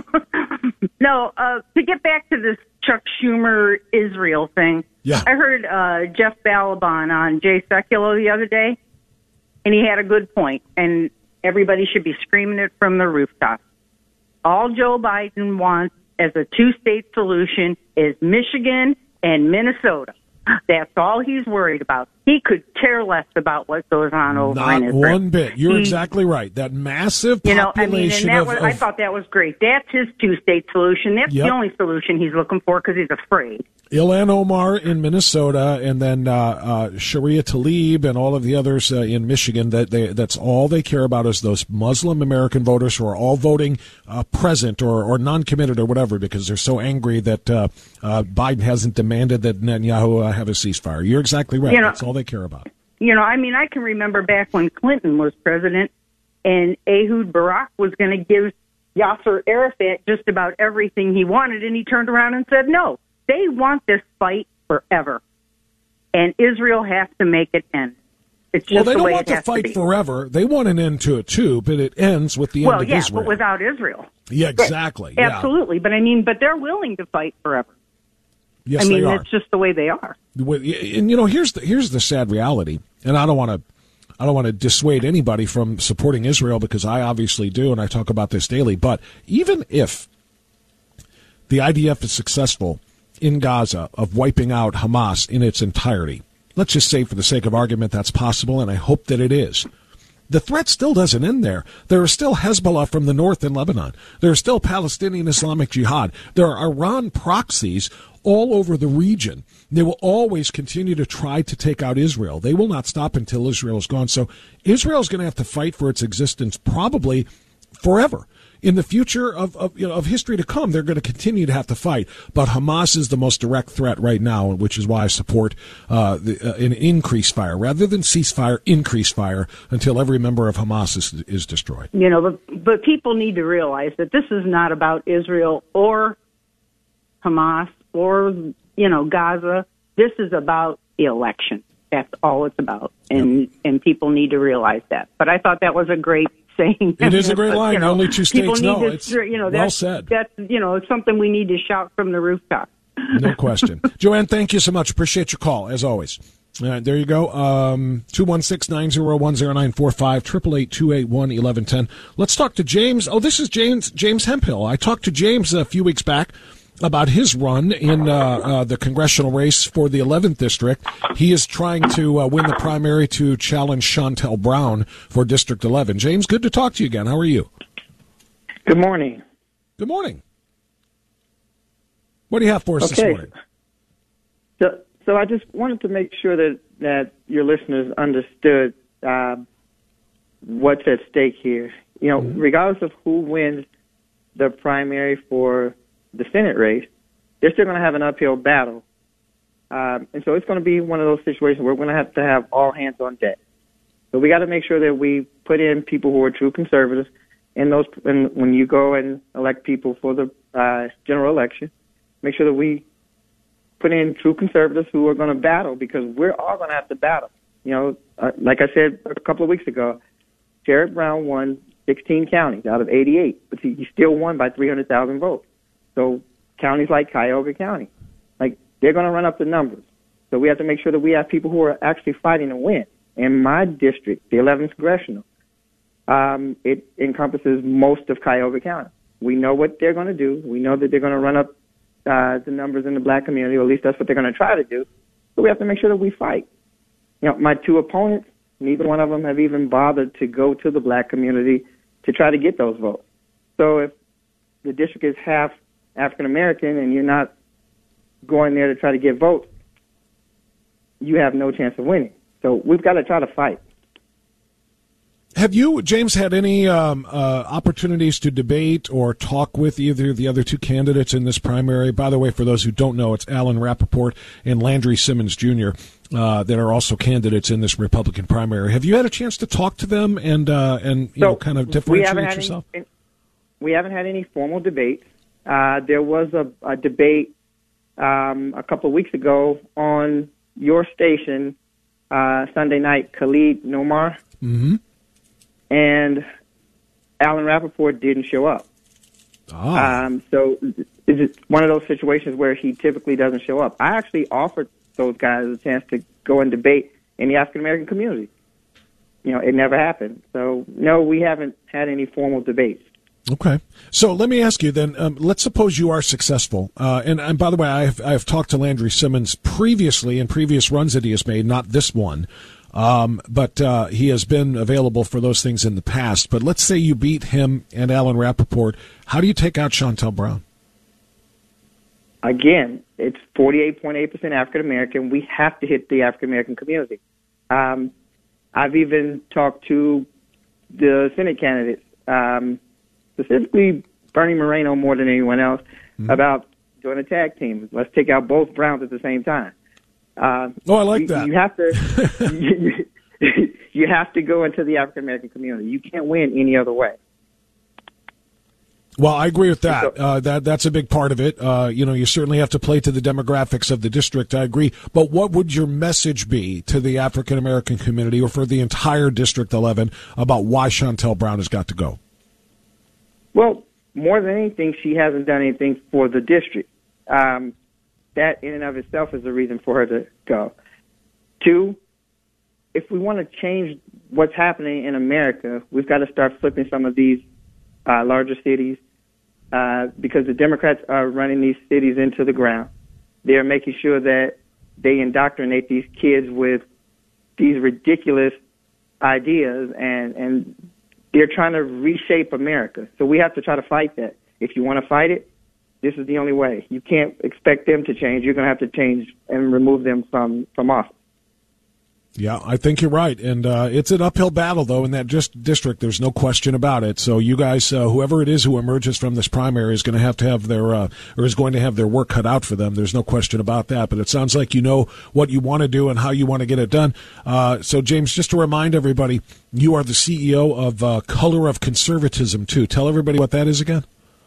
no, uh, to get back to this Chuck Schumer Israel thing, yeah. I heard uh, Jeff Balaban on Jay Sekulow the other day, and he had a good point, and everybody should be screaming it from the rooftop. All Joe Biden wants as a two-state solution is Michigan and Minnesota. That's all he's worried about. he could care less about what goes on over Not in Israel. one bit. You're he, exactly right. That massive you know, population I mean, and that of, was, of I thought that was great. That's his two-state solution. That's Yep. the only solution he's looking for because he's afraid. Ilhan Omar in Minnesota, and then uh, uh, Sharia Tlaib and all of the others uh, in Michigan. That they, that's all they care about is those Muslim American voters who are all voting uh, present or, or non-committed or whatever because they're so angry that uh, uh, Biden hasn't demanded that Netanyahu uh, have a ceasefire. You're exactly right. You know, that's all they care about. You know, I mean, I can remember back when Clinton was president and Ehud Barak was going to give Yasser Arafat just about everything he wanted, and he turned around and said, no, they want this fight forever, and Israel has to make it end. It's just well, they the don't way want it to has fight to be. forever. They want an end to it, too, but it ends with the well, end of yeah, Israel. but without Israel. Yeah, exactly. Yeah. Absolutely. But, I mean, but they're willing to fight forever. Yes, I mean, they are. it's just the way they are. And you know, here's the here's the sad reality, and I don't want to, I don't want to dissuade anybody from supporting Israel because I obviously do, and I talk about this daily. But even if the I D F is successful in Gaza of wiping out Hamas in its entirety, let's just say for the sake of argument that's possible, and I hope that it is. The threat still doesn't end there. There are still Hezbollah from the north in Lebanon. There are still Palestinian Islamic Jihad. There are Iran proxies all over the region. They will always continue to try to take out Israel. They will not stop until Israel is gone. So Israel is going to have to fight for its existence probably forever. In the future of of, you know, of history to come, they're going to continue to have to fight. But Hamas is the most direct threat right now, which is why I support uh, the, uh, an increased fire. Rather than ceasefire, increased fire until every member of Hamas is, is destroyed. You know, but, but people need to realize that this is not about Israel or Hamas or, you know, Gaza. This is about the election. That's all it's about. And, yep. and people need to realize that. But I thought that was a great saying. It is a great line. You know, Only two states know. To, it's you know, well that's, said. That's, you know, it's something we need to shout from the rooftop. No question. Joanne, thank you so much. Appreciate your call, as always. All right, there you go. Um, two one six, nine zero one, zero nine four five, eight eight eight, two eight one, one one one zero. Let's talk to James. Oh, this is James James Hemphill. I talked to James a few weeks back about his run in uh, uh, the congressional race for the eleventh District. He is trying to uh, win the primary to challenge Shontel Brown for District eleven. James, good to talk to you again. How are you? Good morning. Good morning. What do you have for us okay. this morning? So, so I just wanted to make sure that, that your listeners understood uh, what's at stake here. You know, mm-hmm. regardless of who wins the primary for the Senate race, they're still going to have an uphill battle. Um, and so it's going to be one of those situations where we're going to have to have all hands on deck. So we got to make sure that we put in people who are true conservatives in those, and when you go and elect people for the uh, general election, make sure that we put in true conservatives who are going to battle, because we're all going to have to battle. You know, uh, like I said a couple of weeks ago, Sherrod Brown won sixteen counties out of eighty-eight, but he, he still won by three hundred thousand votes. So counties like Cuyahoga County, like, they're going to run up the numbers. So we have to make sure that we have people who are actually fighting to win. In my district, the eleventh Congressional, um, it encompasses most of Cuyahoga County. We know what they're going to do. We know that they're going to run up uh, the numbers in the black community, or at least that's what they're going to try to do. So we have to make sure that we fight. You know, my two opponents, neither one of them have even bothered to go to the black community to try to get those votes. So if the district is half African American and you're not going there to try to get votes, you have no chance of winning. So we've got to try to fight. Have you, James, had any um, uh, opportunities to debate or talk with either of the other two candidates in this primary? By the way, for those who don't know, it's Alan Rappaport and Landry Simmons Junior Uh, that are also candidates in this Republican primary. Have you had a chance to talk to them and uh, and you so know kind of differentiate yourself? Any, we haven't had any formal debates. Uh, there was a, a debate um, a couple of weeks ago on your station uh, Sunday night, Khalid Nomar. Mm-hmm. And Alan Rappaport didn't show up. Oh. Um, so it's one of those situations where he typically doesn't show up. I actually offered those guys a chance to go and debate in the African American community. You know, it never happened. So, no, we haven't had any formal debates. Okay. So let me ask you then, um, let's suppose you are successful. Uh, and, and by the way, I've, I've talked to Landry Simmons previously in previous runs that he has made, not this one. Um, but uh, he has been available for those things in the past. But let's say you beat him and Alan Rappaport. How do you take out Shontel Brown? Again, it's forty-eight point eight percent African American. We have to hit the African American community. Um, I've even talked to the Senate candidates, um, specifically Bernie Moreno more than anyone else, mm-hmm. about doing a tag team. Let's take out both Browns at the same time. Uh, oh, I like you, that. You have to you, you have to go into the African American community. You can't win any other way. Well, I agree with that. Uh, that that's a big part of it. Uh, you know, you certainly have to play to the demographics of the district. I agree. But what would your message be to the African American community, or for the entire District eleven, about why Shontel Brown has got to go? Well, more than anything, she hasn't done anything for the district. Um, that in and of itself is a reason for her to go. Two, if we want to change what's happening in America, we've got to start flipping some of these uh, larger cities. Uh, because the Democrats are running these cities into the ground. They're making sure that they indoctrinate these kids with these ridiculous ideas, and, and they're trying to reshape America. So we have to try to fight that. If you want to fight it, this is the only way. You can't expect them to change. You're going to have to change and remove them from, from office. Yeah, I think you're right. And uh, it's an uphill battle, though, in that just district. There's no question about it. So you guys, uh, whoever it is who emerges from this primary is going to have to have their, uh, or is going to have their work cut out for them. There's no question about that. But it sounds like you know what you want to do and how you want to get it done. Uh, so, James, just to remind everybody, you are the C E O of uh, Color of Conservatism, too. Tell everybody what that is again.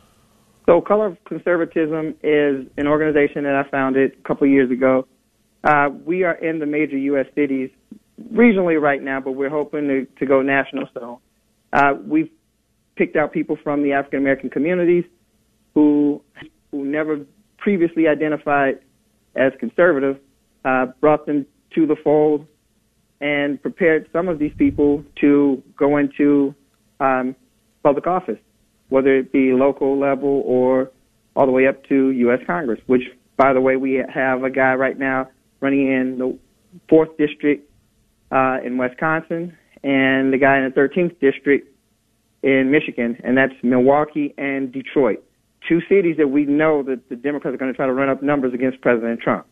So Color of Conservatism is an organization that I founded a couple of years ago. Uh, we are in the major U S cities regionally right now, but we're hoping to, to go national soon. Uh, we've picked out people from the African American communities who who never previously identified as conservative, uh, brought them to the fold, and prepared some of these people to go into um, public office, whether it be local level or all the way up to U S Congress, which, by the way, we have a guy right now running in the fourth district uh, in Wisconsin, and the guy in the thirteenth district in Michigan, and that's Milwaukee and Detroit, two cities that we know that the Democrats are going to try to run up numbers against President Trump.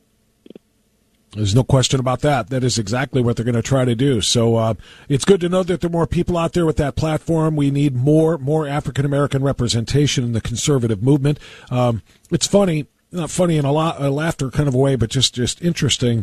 There's no question about that. That is exactly what they're going to try to do. So uh, it's good to know that there are more people out there with that platform. We need more more African American representation in the conservative movement. Um, it's funny. Not funny in a, lot, a laughter kind of a way, but just, just interesting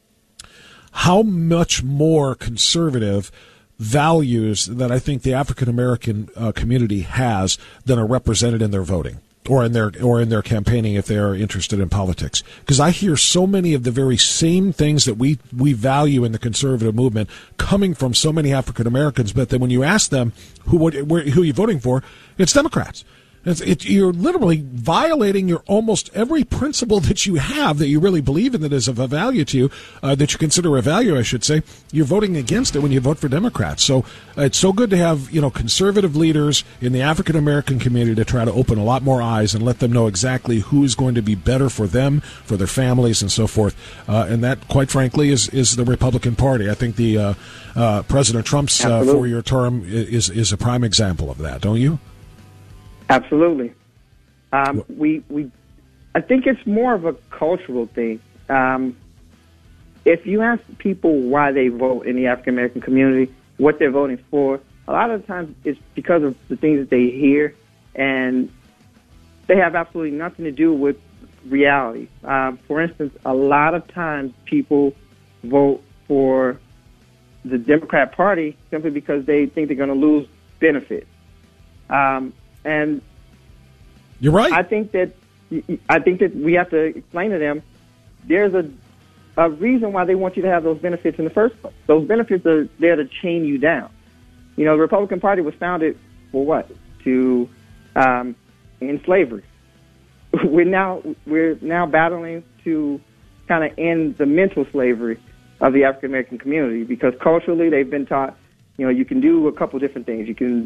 how much more conservative values that I think the African American uh, community has than are represented in their voting or in their or in their campaigning if they are interested in politics. Because I hear so many of the very same things that we, we value in the conservative movement coming from so many African Americans, but then when you ask them who would, where, who are you voting for, it's Democrats. It's, it, you're literally violating your almost every principle that you have that you really believe in that is of a value to you, uh, that you consider a value, I should say. You're voting against it when you vote for Democrats. So uh, it's so good to have, you know, conservative leaders in the African American community to try to open a lot more eyes and let them know exactly who is going to be better for them, for their families, and so forth. Uh, and that, quite frankly, is is the Republican Party. I think the uh, uh, President Trump's uh, four-year term is is a prime example of that. Don't you? Absolutely. Um, we, we, I think it's more of a cultural thing. Um, if you ask people why they vote in the African American community, what they're voting for, a lot of the times it's because of the things that they hear, and they have absolutely nothing to do with reality. Um, for instance, a lot of times people vote for the Democrat Party simply because they think they're going to lose benefits. Um, And you're right. I think that I think that we have to explain to them there's a a reason why they want you to have those benefits in the first place. Those benefits are there to chain you down. You know, the Republican Party was founded for what? To um, end slavery. We're now we're now battling to kind of end the mental slavery of the African American community, because culturally they've been taught, you know, you can do a couple different things. You can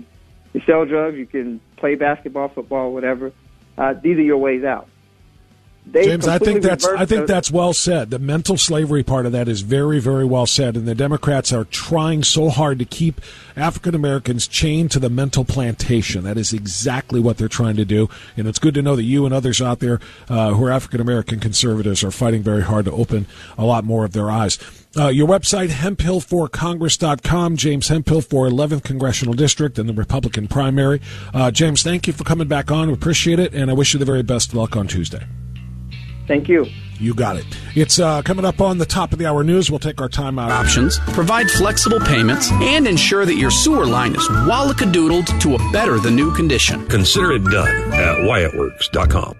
You sell drugs, you can play basketball, football, whatever. Uh, these are your ways out. They James, I think that's I think the, that's well said. The mental slavery part of that is very, very well said, and the Democrats are trying so hard to keep African Americans chained to the mental plantation. That is exactly what they're trying to do, and it's good to know that you and others out there uh, who are African American conservatives are fighting very hard to open a lot more of their eyes. Uh, your website, hemphill for congress dot com, James Hemphill for eleventh Congressional District and the Republican primary. Uh, James, thank you for coming back on. We appreciate it, and I wish you the very best of luck on Tuesday. Thank you. You got it. It's uh, coming up on the top of the hour news. We'll take our time out. Options, provide flexible payments, and ensure that your sewer line is wallacadoodled to a better than new condition. Consider it done at wyatt works dot com.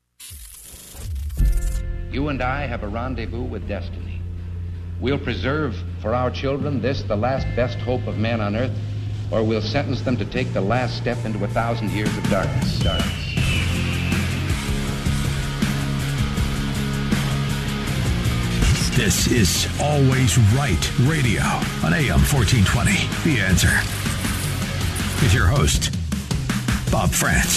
You and I have a rendezvous with destiny. We'll preserve for our children this, the last best hope of man on earth, or we'll sentence them to take the last step into a thousand years of darkness. darkness. This is Always Right Radio on A M fourteen twenty. The Answer. With your host, Bob France.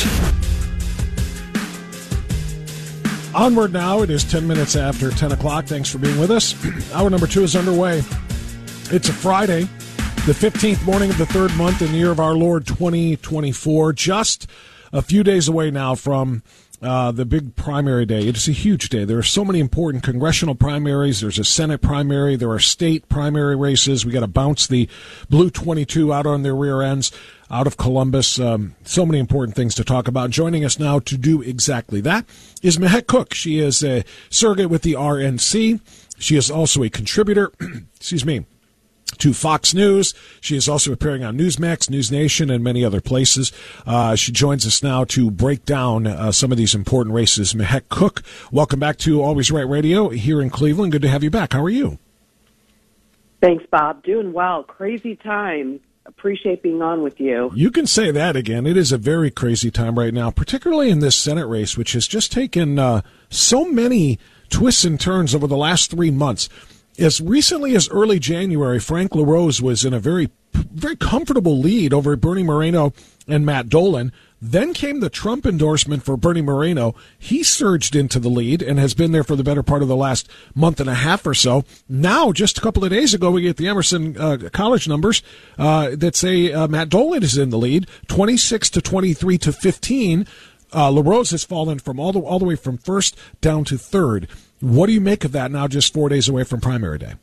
Onward now. It is ten minutes after ten o'clock. Thanks for being with us. Hour number two is underway. It's a Friday, the fifteenth morning of the third month in the year of our Lord twenty twenty-four. Just a few days away now from Uh, the big primary day. It is a huge day. There are so many important congressional primaries. There's a Senate primary. There are state primary races. We got to bounce the Blue twenty-two out on their rear ends out of Columbus. Um, so many important things to talk about. Joining us now to do exactly that is Mehek Cook. She is a surrogate with the R N C. She is also a contributor, excuse me, to Fox News. She is also appearing on Newsmax, News Nation, and many other places. Uh, she joins us now to break down uh, some of these important races. Mehek Cook, welcome back to Always Right Radio here in Cleveland. Good to have you back. How are you? Thanks, Bob. Doing well. Crazy time. Appreciate being on with you. You can say that again. It is a very crazy time right now, particularly in this Senate race, which has just taken uh, so many twists and turns over the last three months. As recently as early January, Frank LaRose was in a very, very comfortable lead over Bernie Moreno and Matt Dolan. Then came the Trump endorsement for Bernie Moreno. He surged into the lead and has been there for the better part of the last month and a half or so. Now, just a couple of days ago, we get the Emerson uh, College numbers uh, that say uh, Matt Dolan is in the lead, twenty-six to twenty-three to fifteen. Uh, LaRose has fallen from all the all the way from first down to third. What do you make of that now, just four days away from primary day?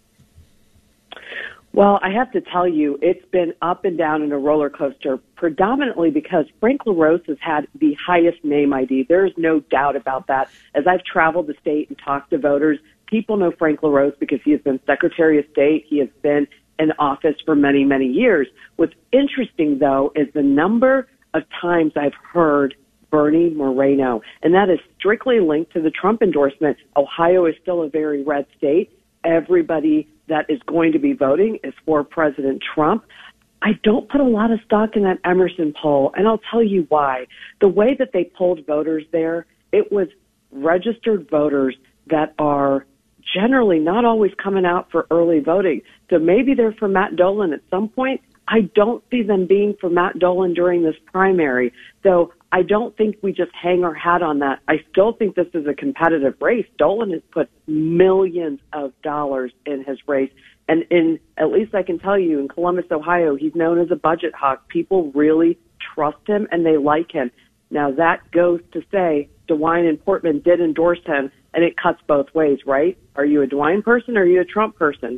Well, I have to tell you, it's been up and down in a roller coaster, predominantly because Frank LaRose has had the highest name I D. There's no doubt about that. As I've traveled the state and talked to voters, people know Frank LaRose because he has been Secretary of State. He has been in office for many, many years. What's interesting, though, is the number of times I've heard Bernie Moreno, and that is strictly linked to the Trump endorsement. Ohio is still a very red state. Everybody that is going to be voting is for President Trump. I don't put a lot of stock in that Emerson poll, and I'll tell you why. The way that they polled voters there, it was registered voters that are generally not always coming out for early voting. So maybe they're for Matt Dolan at some point. I don't see them being for Matt Dolan during this primary. So I don't think we just hang our hat on that. I still think this is a competitive race. Dolan has put millions of dollars in his race. And in, at least I can tell you, in Columbus, Ohio, he's known as a budget hawk. People really trust him and they like him. Now that goes to say DeWine and Portman did endorse him, and it cuts both ways, right? Are you a DeWine person or are you a Trump person?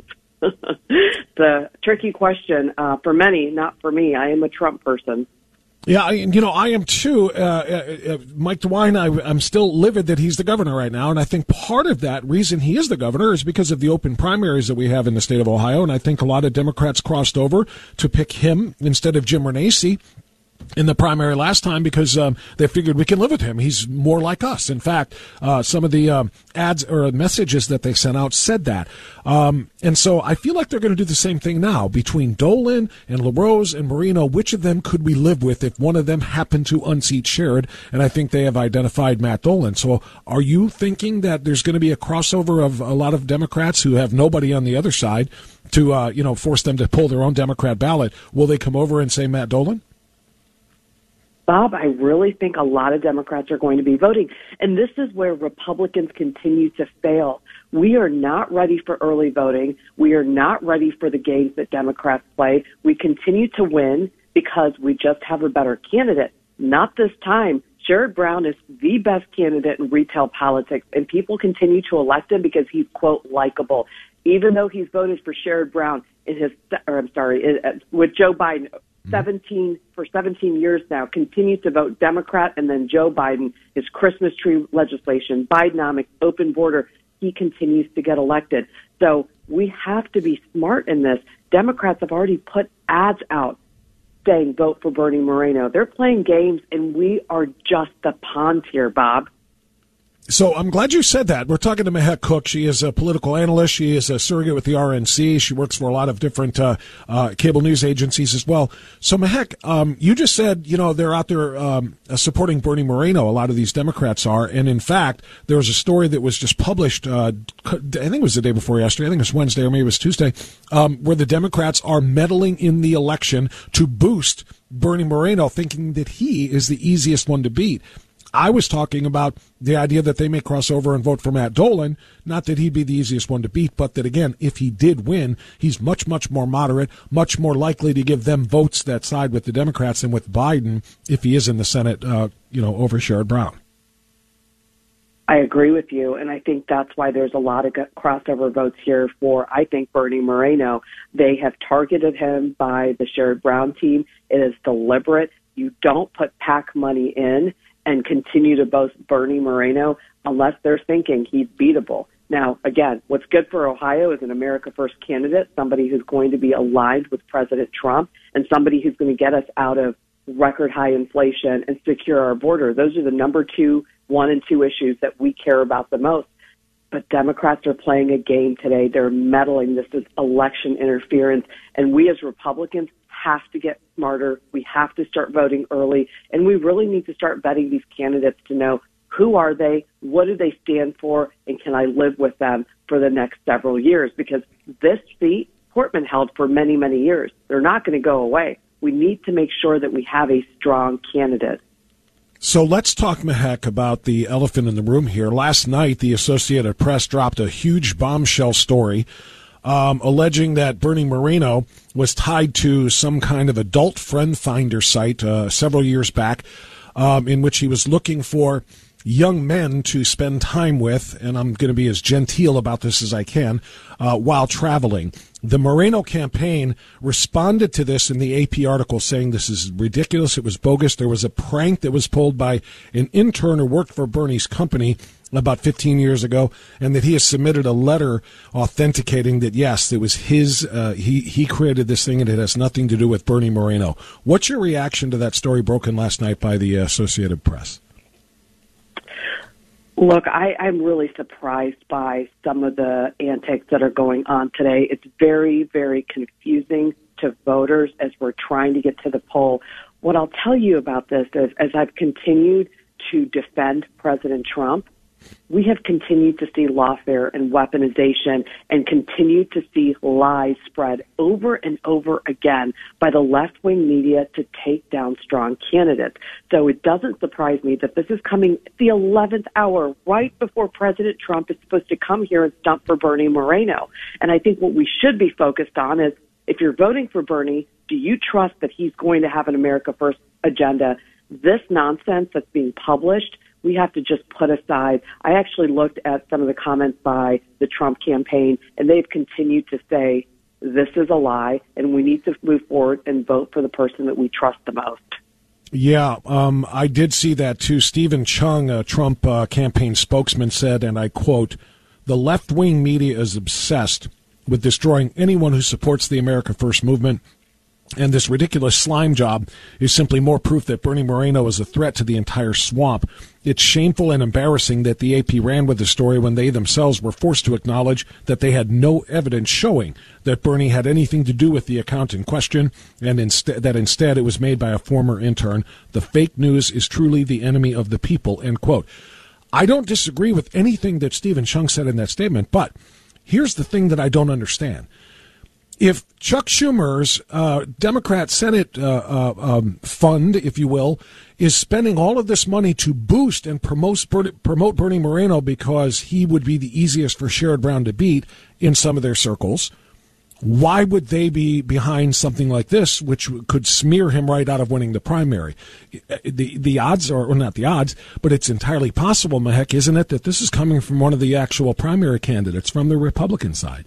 It's a tricky question uh, for many, not for me. I am a Trump person. Yeah, I, you know, I am too. Uh, uh, Mike DeWine, I, I'm still livid that he's the governor right now, and I think part of that reason he is the governor is because of the open primaries that we have in the state of Ohio, and I think a lot of Democrats crossed over to pick him instead of Jim Renacci in the primary last time because um, they figured we can live with him. He's more like us. In fact, uh, some of the um, ads or messages that they sent out said that. Um, and so I feel like they're going to do the same thing now. Between Dolan and LaRose and Moreno, which of them could we live with if one of them happened to unseat Sherrod? And I think they have identified Matt Dolan. So are you thinking that there's going to be a crossover of a lot of Democrats who have nobody on the other side to, uh, you know, force them to pull their own Democrat ballot? Will they come over and say Matt Dolan? Bob, I really think a lot of Democrats are going to be voting. And this is where Republicans continue to fail. We are not ready for early voting. We are not ready for the games that Democrats play. We continue to win because we just have a better candidate. Not this time. Sherrod Brown is the best candidate in retail politics, and people continue to elect him because he's, quote, likable. Even though he's voted for Sherrod Brown in his, or I'm sorry, with Joe Biden, seventeen for seventeen years now, continues to vote Democrat, and then Joe Biden, his Christmas tree legislation, Bidenomics, open border, he continues to get elected. So we have to be smart in this. Democrats have already put ads out saying vote for Bernie Moreno. They're playing games, and we are just the pawns here, Bob. So I'm glad you said that. We're talking to Mehek Cook. She is a political analyst. She is a surrogate with the R N C. She works for a lot of different uh, uh, cable news agencies as well. So, Mehek, um, you just said, you know, they're out there um, uh, supporting Bernie Moreno. A lot of these Democrats are. And, in fact, there was a story that was just published, uh, I think it was the day before yesterday. I think it was Wednesday or maybe it was Tuesday, um, where the Democrats are meddling in the election to boost Bernie Moreno, thinking that he is the easiest one to beat. I was talking about the idea that they may cross over and vote for Matt Dolan, not that he'd be the easiest one to beat, but that, again, if he did win, he's much, much more moderate, much more likely to give them votes that side with the Democrats than with Biden if he is in the Senate, uh, you know, over Sherrod Brown. I agree with you, and I think that's why there's a lot of crossover votes here for, I think, Bernie Moreno. They have targeted him by the Sherrod Brown team. It is deliberate. You don't put PAC money in and continue to boast Bernie Moreno unless they're thinking he's beatable. Now, again, what's good for Ohio is an America First candidate, somebody who's going to be aligned with President Trump, and somebody who's going to get us out of record high inflation and secure our border. Those are the number two, one and two issues that we care about the most. But Democrats are playing a game today. They're meddling. This is election interference. And we as Republicans have to get smarter. We have to start voting early. And we really need to start vetting these candidates to know who are they, what do they stand for, and can I live with them for the next several years? Because this seat, Portman held for many, many years. They're not going to go away. We need to make sure that we have a strong candidate. So let's talk, Mehek, about the elephant in the room here. Last night, the Associated Press dropped a huge bombshell story um, alleging that Bernie Moreno was tied to some kind of adult friend finder site uh, several years back um, in which he was looking for young men to spend time with, and I'm going to be as genteel about this as I can, uh, while traveling. The Moreno campaign responded to this in the A P article saying this is ridiculous, it was bogus. There was a prank that was pulled by an intern who worked for Bernie's company about fifteen years ago, and that he has submitted a letter authenticating that, yes, it was his, uh, he, he created this thing and it has nothing to do with Bernie Moreno. What's your reaction to that story broken last night by the Associated Press? Look, I, I'm really surprised by some of the antics that are going on today. It's very, very confusing to voters as we're trying to get to the poll. What I'll tell you about this is, as I've continued to defend President Trump, we have continued to see lawfare and weaponization and continued to see lies spread over and over again by the left-wing media to take down strong candidates. So it doesn't surprise me that this is coming at the eleventh hour, right before President Trump is supposed to come here and stump for Bernie Moreno. And I think what we should be focused on is, if you're voting for Bernie, do you trust that he's going to have an America First agenda? This nonsense that's being published, we have to just put aside. I actually looked at some of the comments by the Trump campaign, and they've continued to say this is a lie, and we need to move forward and vote for the person that we trust the most. Yeah, um, I did see that too. Stephen Chung, a Trump uh, campaign spokesman, said, and I quote, "The left-wing media is obsessed with destroying anyone who supports the America First movement. And this ridiculous slime job is simply more proof that Bernie Moreno is a threat to the entire swamp. It's shameful and embarrassing that the A P ran with the story when they themselves were forced to acknowledge that they had no evidence showing that Bernie had anything to do with the account in question, and instead that instead it was made by a former intern. The fake news is truly the enemy of the people," end quote. I don't disagree with anything that Stephen Chung said in that statement, but here's the thing that I don't understand. if Chuck Schumer's uh, Democrat Senate uh, uh, um, fund, if you will, is spending all of this money to boost and promote, promote Bernie Moreno because he would be the easiest for Sherrod Brown to beat in some of their circles, why would they be behind something like this, which could smear him right out of winning the primary? The the odds are, or not the odds, but it's entirely possible, Mehek, isn't it, that this is coming from one of the actual primary candidates from the Republican side?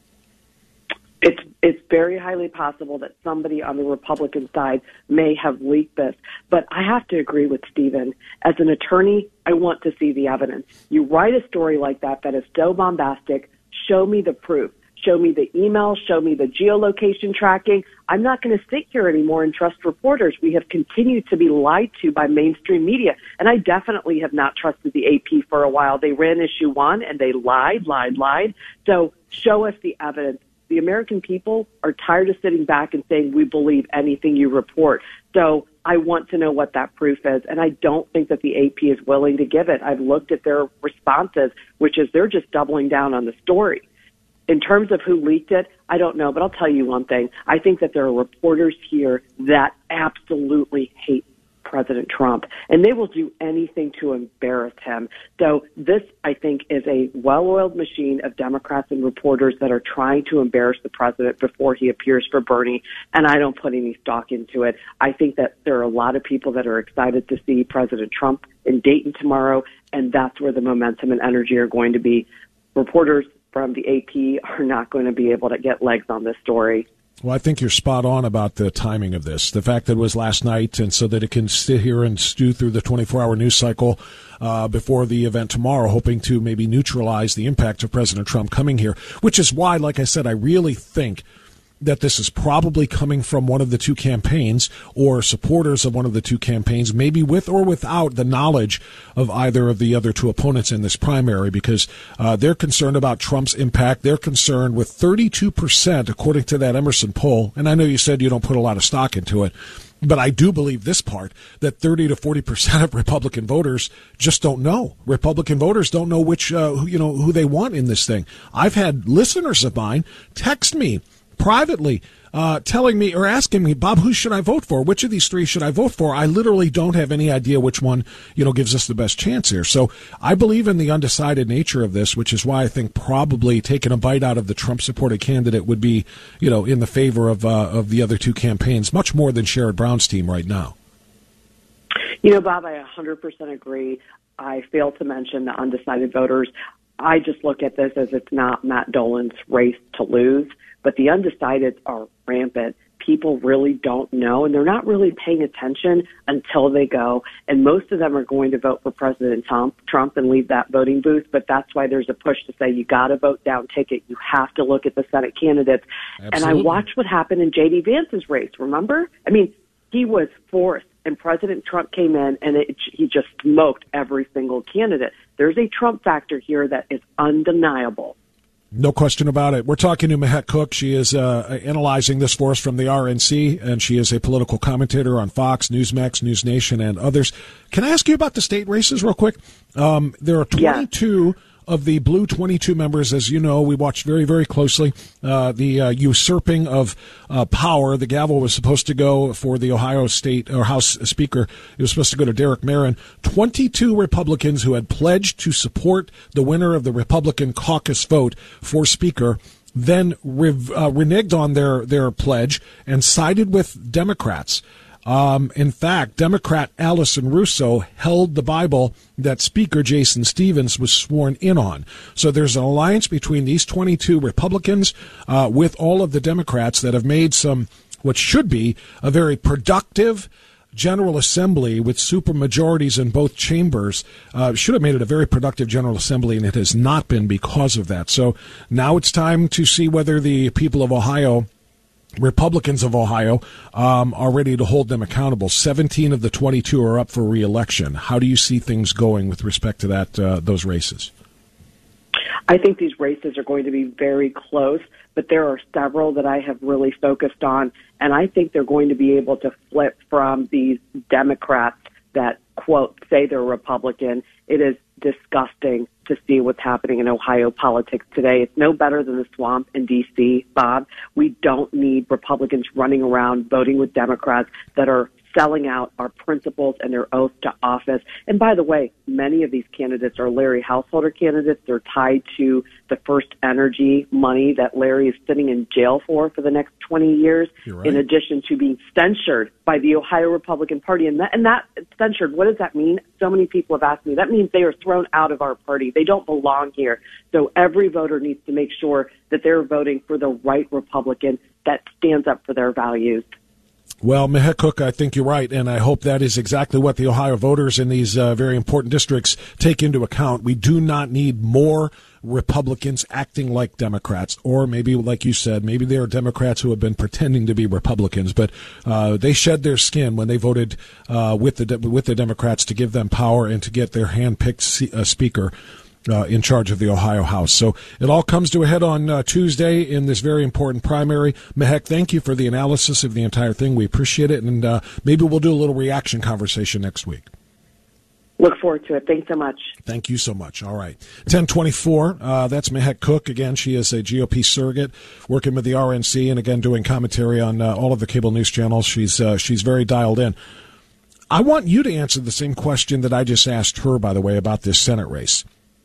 It's it's very highly possible that somebody on the Republican side may have leaked this. But I have to agree with Stephen. As an attorney, I want to see the evidence. You write a story like that that is so bombastic, show me the proof. Show me the email, show me the geolocation tracking. I'm not going to sit here anymore and trust reporters. We have continued to be lied to by mainstream media. And I definitely have not trusted the A P for a while. They ran issue one and they lied, lied, lied. So show us the evidence. The American people are tired of sitting back and saying, we believe anything you report. So I want to know what that proof is. And I don't think that the A P is willing to give it. I've looked at their responses, which is they're just doubling down on the story. In terms of who leaked it, I don't know, but I'll tell you one thing. I think that there are reporters here that absolutely hate President Trump, and they will do anything to embarrass him. So this, I think, is a well-oiled machine of Democrats and reporters that are trying to embarrass the president before he appears for Bernie, and I don't put any stock into it. I think that there are a lot of people that are excited to see President Trump in Dayton tomorrow, and that's where the momentum and energy are going to be. Reporters from the A P are not going to be able to get legs on this story. Well, I think you're spot on about the timing of this. The fact that it was last night, and so that it can sit here and stew through the twenty-four hour news cycle uh, before the event tomorrow, hoping to maybe neutralize the impact of President Trump coming here, which is why, like I said, I really think that this is probably coming from one of the two campaigns or supporters of one of the two campaigns, maybe with or without the knowledge of either of the other two opponents in this primary, because uh, they're concerned about Trump's impact. They're concerned with thirty-two percent, according to that Emerson poll. And I know you said you don't put a lot of stock into it, but I do believe this part, that thirty to forty percent of Republican voters just don't know. Republican voters don't know which, uh, who, you know, who they want in this thing. I've had listeners of mine text me privately, uh, telling me or asking me, Bob, who should I vote for? Which of these three should I vote for? I literally don't have any idea which one, you know, gives us the best chance here. So I believe in the undecided nature of this, which is why I think probably taking a bite out of the Trump-supported candidate would be, you know, in the favor of uh, of the other two campaigns, much more than Sherrod Brown's team right now. You know, Bob, I one hundred percent agree. I failed to mention the undecided voters. I just look at this as it's not Matt Dolan's race to lose. But the undecideds are rampant. People really don't know, and they're not really paying attention until they go. And most of them are going to vote for President Trump and leave that voting booth. But that's why there's a push to say you got to vote down ticket. You have to look at the Senate candidates. Absolutely. And I watched what happened in J D. Vance's race, remember? I mean, he was fourth, and President Trump came in, and it, he just smoked every single candidate. There's a Trump factor here that is undeniable. No question about it. We're talking to Mehek Cook. She is uh, analyzing this for us from the R N C, and she is a political commentator on Fox, Newsmax, News Nation, and others. Can I ask you about the state races real quick? Um, there are twenty-two yeah. of the Blue twenty-two members. As you know, we watched very, very closely uh, the uh, usurping of uh, power. The gavel was supposed to go for the Ohio State or House Speaker. It was supposed to go to Derek Merrin. twenty-two Republicans who had pledged to support the winner of the Republican caucus vote for Speaker then rev- uh, reneged on their, their pledge and sided with Democrats. Um, in fact, Democrat Allison Russo held the Bible that Speaker Jason Stevens was sworn in on. So there's an alliance between these twenty-two Republicans uh, with all of the Democrats that have made some, what should be a very productive General Assembly with supermajorities in both chambers. Uh, should have made it a very productive General Assembly, and it has not been because of that. So now it's time to see whether the people of Ohio, Republicans of Ohio, um, are ready to hold them accountable. seventeen of the twenty-two are up for re-election. How do you see things going with respect to that uh, those races? I think these races are going to be very close, but there are several that I have really focused on, and I think they're going to be able to flip from these Democrats that, quote, say they're Republican. It is disgusting to see what's happening in Ohio politics today. It's no better than the swamp in D C, Bob. We don't need Republicans running around voting with Democrats that are selling out our principles and their oath to office. And by the way, many of these candidates are Larry Householder candidates. They're tied to the First Energy money that Larry is sitting in jail for for the next twenty years, right. in addition to being censured by the Ohio Republican Party. And that, and that censured, what does that mean? So many people have asked me. That means they are thrown out of our party. They don't belong here. So every voter needs to make sure that they're voting for the right Republican that stands up for their values. Well, Mehek Cook, I think you're right, and I hope that is exactly what the Ohio voters in these uh, very important districts take into account. We do not need more Republicans acting like Democrats, or maybe, like you said, maybe they are Democrats who have been pretending to be Republicans, but uh, they shed their skin when they voted uh, with the with the Democrats to give them power and to get their hand-picked uh, speaker Uh, in charge of the Ohio House. So it all comes to a head on uh, Tuesday in this very important primary. Mehek, thank you for the analysis of the entire thing. We appreciate it, and uh, maybe we'll do a little reaction conversation next week. Look forward to it. Thanks so much. Thank you so much. All right. ten twenty-four, uh, that's Mehek Cook. Again, she is a G O P surrogate working with the R N C and, again, doing commentary on uh, all of the cable news channels. She's uh, she's very dialed in. I want you to answer the same question that I just asked her, by the way, about this Senate race.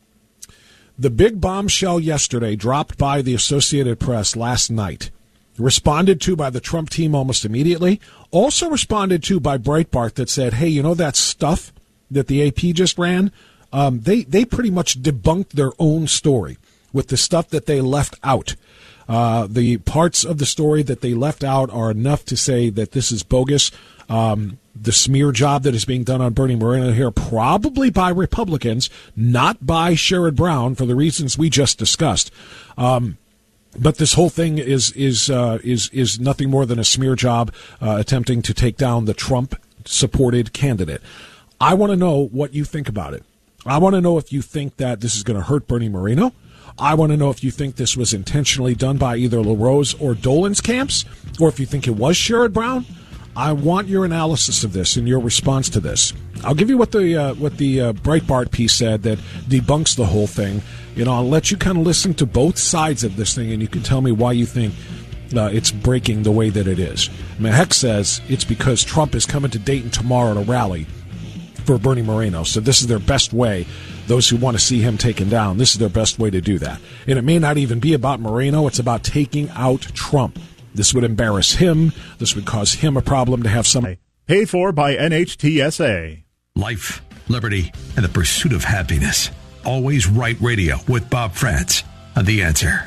The big bombshell yesterday, dropped by the Associated Press last night, responded to by the Trump team almost immediately, also responded to by Breitbart that said, hey, you know that stuff that the A P just ran? Um, they, they pretty much debunked their own story with the stuff that they left out. Uh, the parts of the story that they left out are enough to say that this is bogus. Um, the smear job that is being done on Bernie Moreno here, probably by Republicans, not by Sherrod Brown, for the reasons we just discussed. Um, but this whole thing is is uh, is is nothing more than a smear job uh, attempting to take down the Trump-supported candidate. I want to know what you think about it. I want to know if you think that this is going to hurt Bernie Moreno. I want to know if you think this was intentionally done by either LaRose or Dolan's camps, or if you think it was Sherrod Brown. I want your analysis of this and your response to this. I'll give you what the uh, what the uh, Breitbart piece said that debunks the whole thing. You know, I'll let you kind of listen to both sides of this thing, and you can tell me why you think uh, it's breaking the way that it is. Mehek says it's because Trump is coming to Dayton tomorrow to rally for Bernie Moreno, so this is their best way. Those who want to see him taken down, this is their best way to do that. And it may not even be about Moreno. It's about taking out Trump. This would embarrass him. This would cause him a problem to have some. Paid for by N H T S A. Life, liberty, and the pursuit of happiness. Always Right Radio with Bob Frantz on The Answer.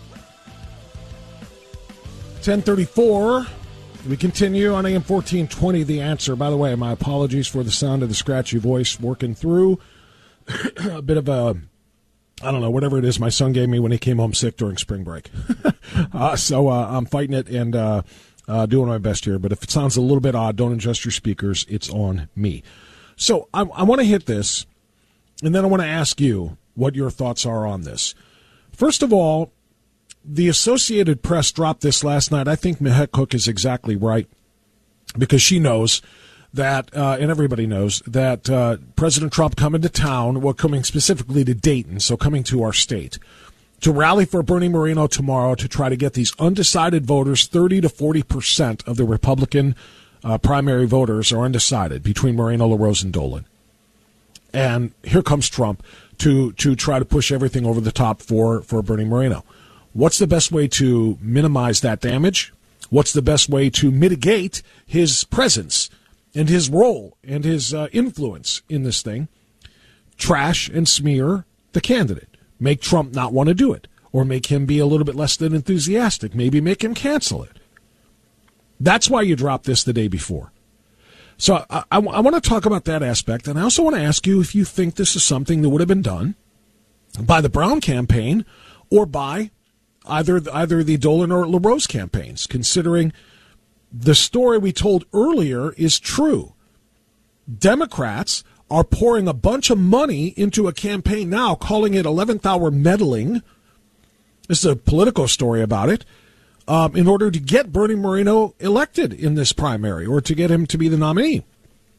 ten thirty-four. We continue on A M fourteen twenty, The Answer. By the way, my apologies for the sound of the scratchy voice working through. A bit of a, I don't know, whatever it is my son gave me when he came home sick during spring break. uh, so uh, I'm fighting it and uh, uh, doing my best here. But if it sounds a little bit odd, don't adjust your speakers. It's on me. So I, I want to hit this, and then I want to ask you what your thoughts are on this. First of all, the Associated Press dropped this last night. I think Mehek Cook is exactly right, because she knows that, uh, and everybody knows, that uh, President Trump coming to town, well, coming specifically to Dayton, so coming to our state, to rally for Bernie Moreno tomorrow to try to get these undecided voters, thirty to forty percent of the Republican uh, primary voters are undecided between Moreno, LaRose, and Dolan. And here comes Trump to to try to push everything over the top for, for Bernie Moreno. What's the best way to minimize that damage? What's the best way to mitigate his presence and his role and his uh, influence in this thing? Trash and smear the candidate. Make Trump not want to do it, or make him be a little bit less than enthusiastic. Maybe make him cancel it. That's why you dropped this the day before. So I, I, I want to talk about that aspect, and I also want to ask you if you think this is something that would have been done by the Brown campaign or by either either the Dolan or LaRose campaigns, considering the story we told earlier is true. Democrats are pouring a bunch of money into a campaign now, calling it eleventh hour meddling. This is a Politico story about it, um, in order to get Bernie Moreno elected in this primary, or to get him to be the nominee.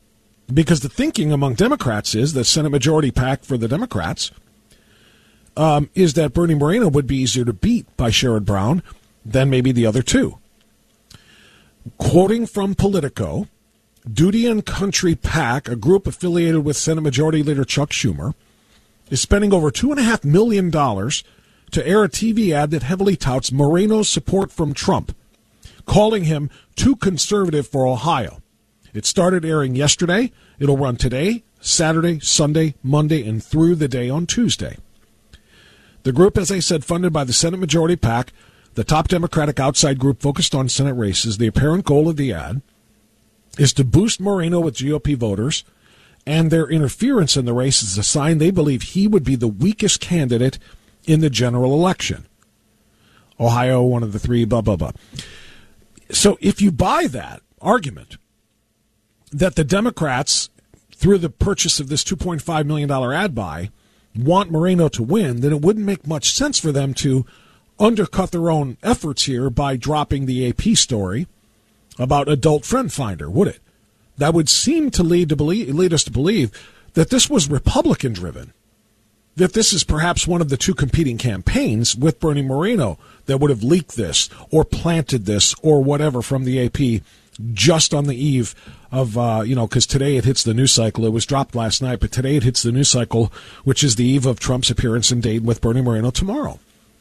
Because the thinking among Democrats is, the Senate Majority PAC for the Democrats, um, is that Bernie Moreno would be easier to beat by Sherrod Brown than maybe the other two. Quoting from Politico, Duty and Country PAC, a group affiliated with Senate Majority Leader Chuck Schumer, is spending over two point five million dollars to air a T V ad that heavily touts Moreno's support from Trump, calling him too conservative for Ohio. It started airing yesterday. It'll run today, Saturday, Sunday, Monday, and through the day on Tuesday. The group, as I said, funded by the Senate Majority PAC, the top Democratic outside group focused on Senate races. The apparent goal of the ad is to boost Moreno with G O P voters, and their interference in the race is a sign they believe he would be the weakest candidate in the general election. Ohio, one of the three, blah, blah, blah. So if you buy that argument, that the Democrats, through the purchase of this two point five million dollars ad buy, want Moreno to win, then it wouldn't make much sense for them to undercut their own efforts here by dropping the A P story about Adult Friend Finder, would it? That would seem to lead to believe, lead us to believe that this was Republican-driven, that this is perhaps one of the two competing campaigns with Bernie Moreno that would have leaked this or planted this or whatever from the A P just on the eve of, uh, you know, because today it hits the news cycle. It was dropped last night, but today it hits the news cycle, which is the eve of Trump's appearance in Dayton with Bernie Moreno tomorrow.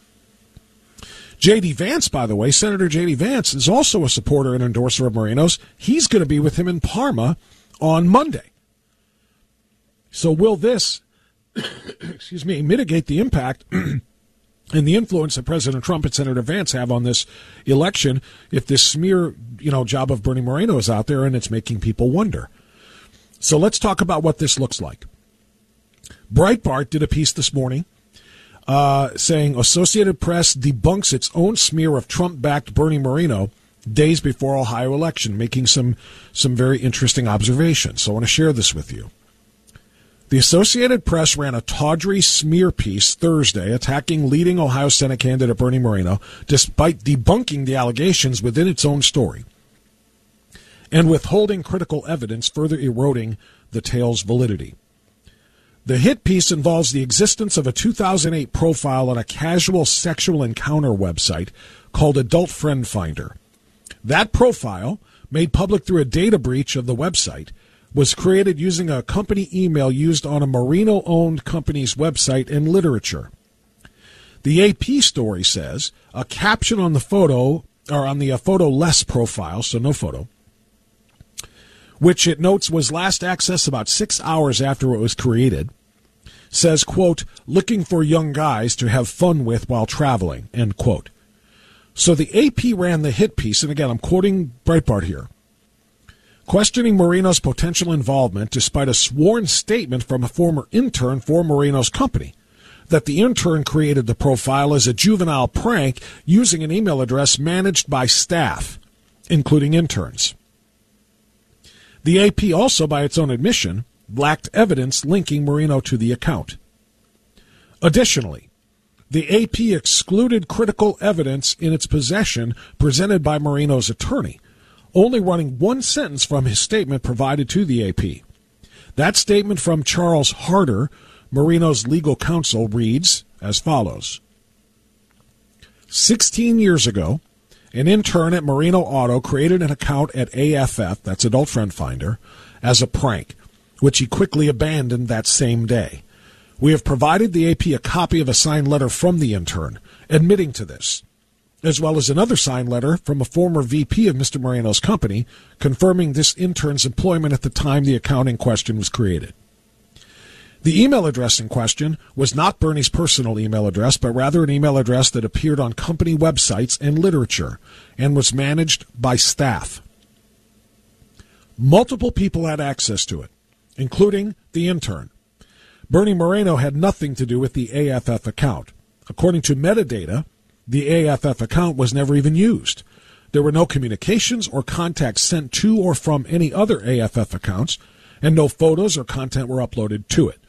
J D. Vance, by the way, Senator J D. Vance is also a supporter and endorser of Moreno's. He's going to be with him in Parma on Monday. So will this, excuse me, mitigate the impact and the influence that President Trump and Senator Vance have on this election if this smear, you know, job of Bernie Moreno is out there and it's making people wonder? So let's talk about what this looks like. Breitbart did a piece this morning uh, saying Associated Press debunks its own smear of Trump-backed Bernie Moreno days before Ohio election, making some, some very interesting observations. So I want to share this with you. The Associated Press ran a tawdry smear piece Thursday attacking leading Ohio Senate candidate Bernie Moreno, despite debunking the allegations within its own story and withholding critical evidence, further eroding the tale's validity. The hit piece involves the existence of a two thousand eight profile on a casual sexual encounter website called Adult Friend Finder. That profile, made public through a data breach of the website, was created using a company email used on a Moreno-owned company's website and literature. The A P story says a caption on the photo, or on the uh, photo less profile, so no photo, which it notes was last accessed about six hours after it was created, says, quote, looking for young guys to have fun with while traveling, end quote. So the A P ran the hit piece, and again, I'm quoting Breitbart here, questioning Moreno's potential involvement despite a sworn statement from a former intern for Moreno's company that the intern created the profile as a juvenile prank using an email address managed by staff, including interns. The A P also, by its own admission, lacked evidence linking Moreno to the account. Additionally, the A P excluded critical evidence in its possession presented by Moreno's attorney, only running one sentence from his statement provided to the A P. That statement from Charles Harder, Moreno's legal counsel, reads as follows. Sixteen years ago, an intern at Moreno Auto created an account at A F F, that's Adult Friend Finder, as a prank, which he quickly abandoned that same day. We have provided the A P a copy of a signed letter from the intern, admitting to this, as well as another signed letter from a former V P of Mister Moreno's company confirming this intern's employment at the time the account in question was created. The email address in question was not Bernie's personal email address, but rather an email address that appeared on company websites and literature and was managed by staff. Multiple people had access to it, including the intern. Bernie Moreno had nothing to do with the A F F account. According to metadata, the A F F account was never even used. There were no communications or contacts sent to or from any other A F F accounts, and no photos or content were uploaded to it.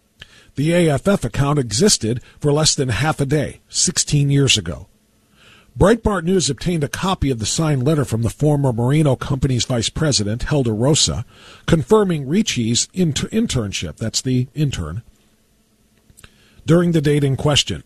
The A F F account existed for less than half a day, sixteen years ago. Breitbart News obtained a copy of the signed letter from the former Marino Company's vice president, Helder Rosa, confirming Ricci's inter- internship, that's the intern, during the date in question,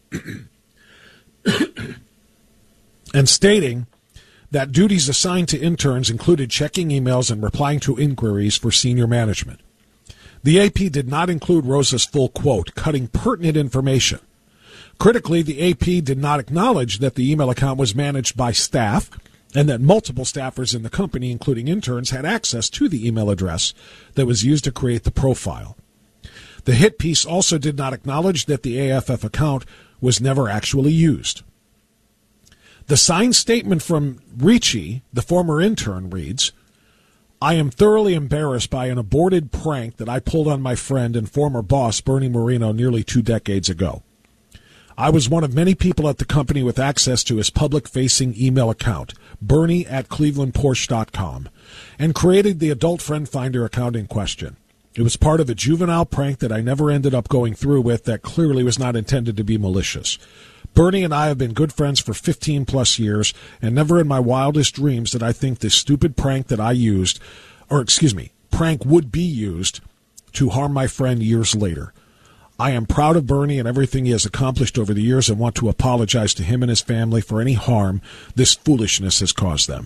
and stating that duties assigned to interns included checking emails and replying to inquiries for senior management. The A P did not include Rosa's full quote, cutting pertinent information. Critically, the A P did not acknowledge that the email account was managed by staff and that multiple staffers in the company, including interns, had access to the email address that was used to create the profile. The hit piece also did not acknowledge that the A F F account was never actually used. The signed statement from Ricci, the former intern, reads, I am thoroughly embarrassed by an aborted prank that I pulled on my friend and former boss, Bernie Moreno, nearly two decades ago. I was one of many people at the company with access to his public-facing email account, Bernie at Cleveland Porsche dot com, and created the Adult Friend Finder account in question. It was part of a juvenile prank that I never ended up going through with that clearly was not intended to be malicious. Bernie and I have been good friends for fifteen plus years, and never in my wildest dreams did I think this stupid prank that I used, or excuse me, prank would be used to harm my friend years later. I am proud of Bernie and everything he has accomplished over the years and want to apologize to him and his family for any harm this foolishness has caused them.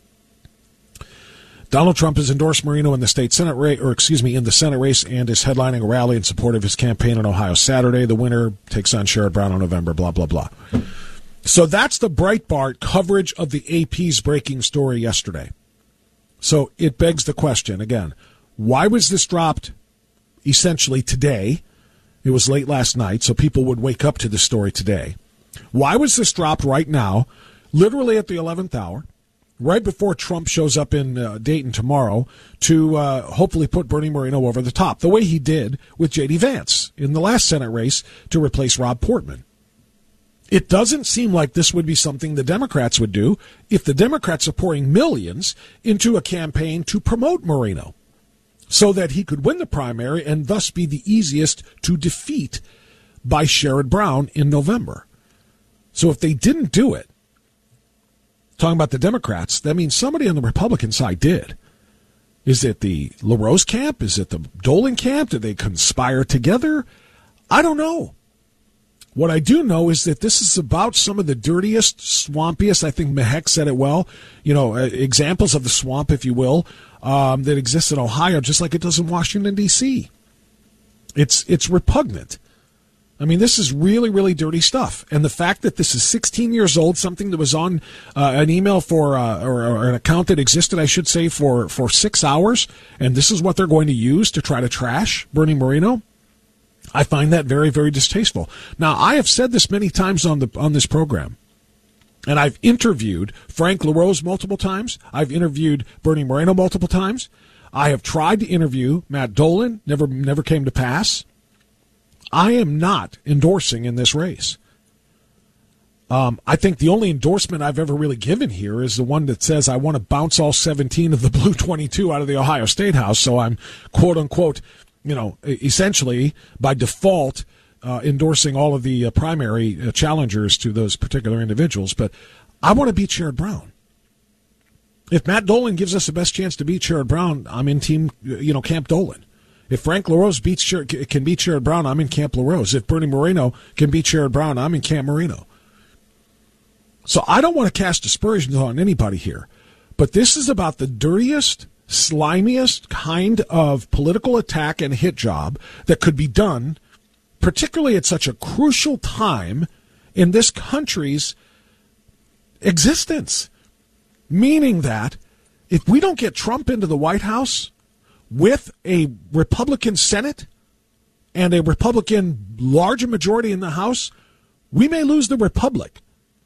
Donald Trump has endorsed Moreno in the state Senate race, or excuse me, in the Senate race, and is headlining a rally in support of his campaign in Ohio Saturday. The winner takes on Sherrod Brown in November, blah, blah, blah. So that's the Breitbart coverage of the A P's breaking story yesterday. So it begs the question, again, why was this dropped essentially today? It was late last night, so people would wake up to the story today. Why was this dropped right now, literally at the eleventh hour? Right before Trump shows up in uh, Dayton tomorrow to uh, hopefully put Bernie Moreno over the top, the way he did with J D Vance in the last Senate race to replace Rob Portman. It doesn't seem like this would be something the Democrats would do if the Democrats are pouring millions into a campaign to promote Moreno so that he could win the primary and thus be the easiest to defeat by Sherrod Brown in November. So if they didn't do it, talking about the Democrats, that means somebody on the Republican side did. Is it the LaRose camp? Is it the Dolan camp? Did they conspire together? I don't know. What I do know is that this is about some of the dirtiest, swampiest, I think Mehek said it well, you know, uh, examples of the swamp, if you will, um, that exists in Ohio, just like it does in Washington, D C It's, it's repugnant. I mean, this is really, really dirty stuff. And the fact that this is sixteen years old, something that was on uh, an email for, uh, or, or an account that existed, I should say, for, for six hours, and this is what they're going to use to try to trash Bernie Moreno, I find that very, very distasteful. Now, I have said this many times on the on this program, and I've interviewed Frank LaRose multiple times. I've interviewed Bernie Moreno multiple times. I have tried to interview Matt Dolan, never never came to pass. I am not endorsing in this race. Um, I think the only endorsement I've ever really given here is the one that says I want to bounce all seventeen of the blue twenty-two out of the Ohio State House. So I'm, quote unquote, you know, essentially by default uh, endorsing all of the uh, primary uh, challengers to those particular individuals. But I want to beat Sherrod Brown. If Matt Dolan gives us the best chance to beat Sherrod Brown, I'm in team, you know, Camp Dolan. If Frank LaRose beats Sher- can beat Sherrod Brown, I'm in Camp LaRose. If Bernie Moreno can beat Sherrod Brown, I'm in Camp Moreno. So I don't want to cast aspersions on anybody here, but this is about the dirtiest, slimiest kind of political attack and hit job that could be done, particularly at such a crucial time in this country's existence. Meaning that if we don't get Trump into the White House with a Republican Senate and a Republican larger majority in the House, we may lose the Republic.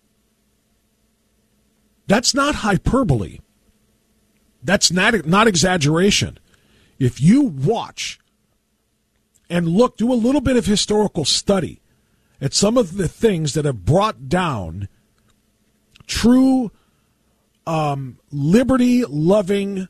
That's not hyperbole. That's not, not exaggeration. If you watch and look, do a little bit of historical study at some of the things that have brought down true um, liberty-loving,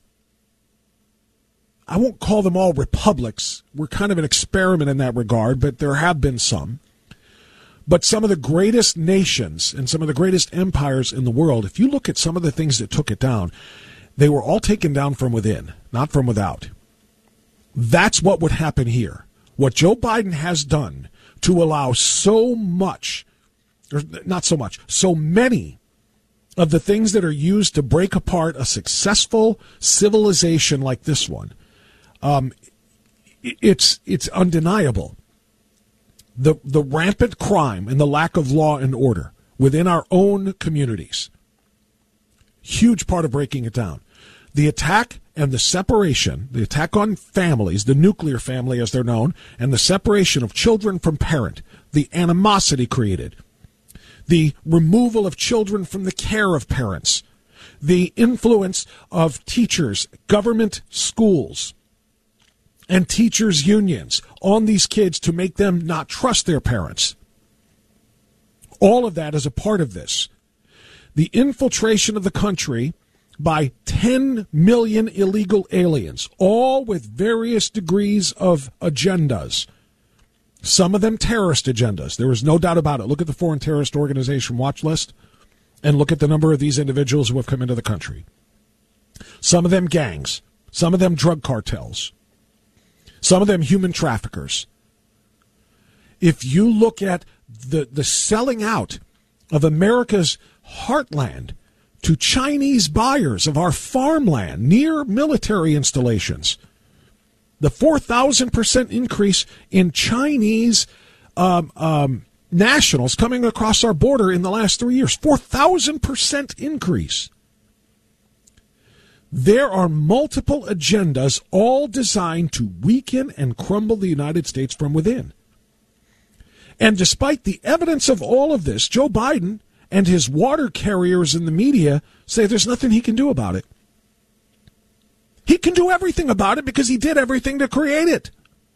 I won't call them all republics. We're kind of an experiment in that regard, but there have been some. But some of the greatest nations and some of the greatest empires in the world, if you look at some of the things that took it down, they were all taken down from within, not from without. That's what would happen here. What Joe Biden has done to allow so much, or not so much, so many of the things that are used to break apart a successful civilization like this one, um, it's it's undeniable. The the rampant crime and the lack of law and order within our own communities, huge part of breaking it down. The attack and the separation, the attack on families, the nuclear family as they're known, and the separation of children from parent, the animosity created, the removal of children from the care of parents, the influence of teachers, government schools, and teachers' unions on these kids to make them not trust their parents. All of that is a part of this. The infiltration of the country by ten million illegal aliens, all with various degrees of agendas. Some of them terrorist agendas. There is no doubt about it. Look at the Foreign Terrorist Organization watch list and look at the number of these individuals who have come into the country. Some of them gangs. Some of them drug cartels. Some of them human traffickers. If you look at the, the selling out of America's heartland to Chinese buyers of our farmland near military installations, the four thousand percent increase in Chinese um, um, nationals coming across our border in the last three years, four thousand percent increase. There are multiple agendas, all designed to weaken and crumble the United States from within. And despite the evidence of all of this, Joe Biden and his water carriers in the media say there's nothing he can do about it. He can do everything about it because he did everything to create it.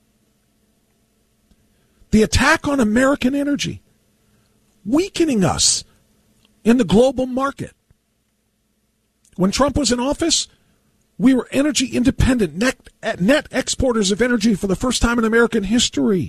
The attack on American energy, weakening us in the global market. When Trump was in office, we were energy independent, net, net exporters of energy for the first time in American history.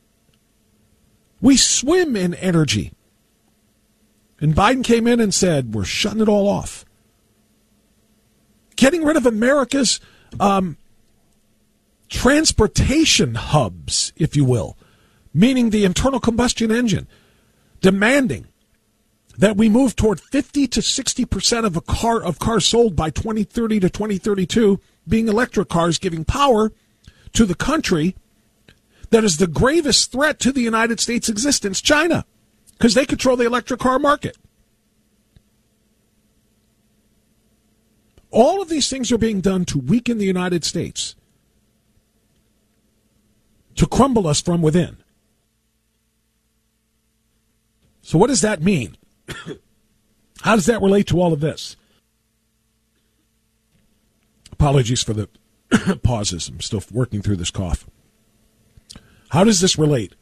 We swim in energy. And Biden came in and said, we're shutting it all off. Getting rid of America's um, transportation hubs, if you will, meaning the internal combustion engine, demanding that we move toward fifty to sixty percent of a car of cars sold by twenty thirty to twenty thirty-two being electric cars, giving power to the country that is the gravest threat to the United States' existence, China, because they control the electric car market. All of these things are being done to weaken the United States, to crumble us from within. So what does that mean? How does that relate to all of this? Apologies for the pauses. I'm still working through this cough. How does this relate?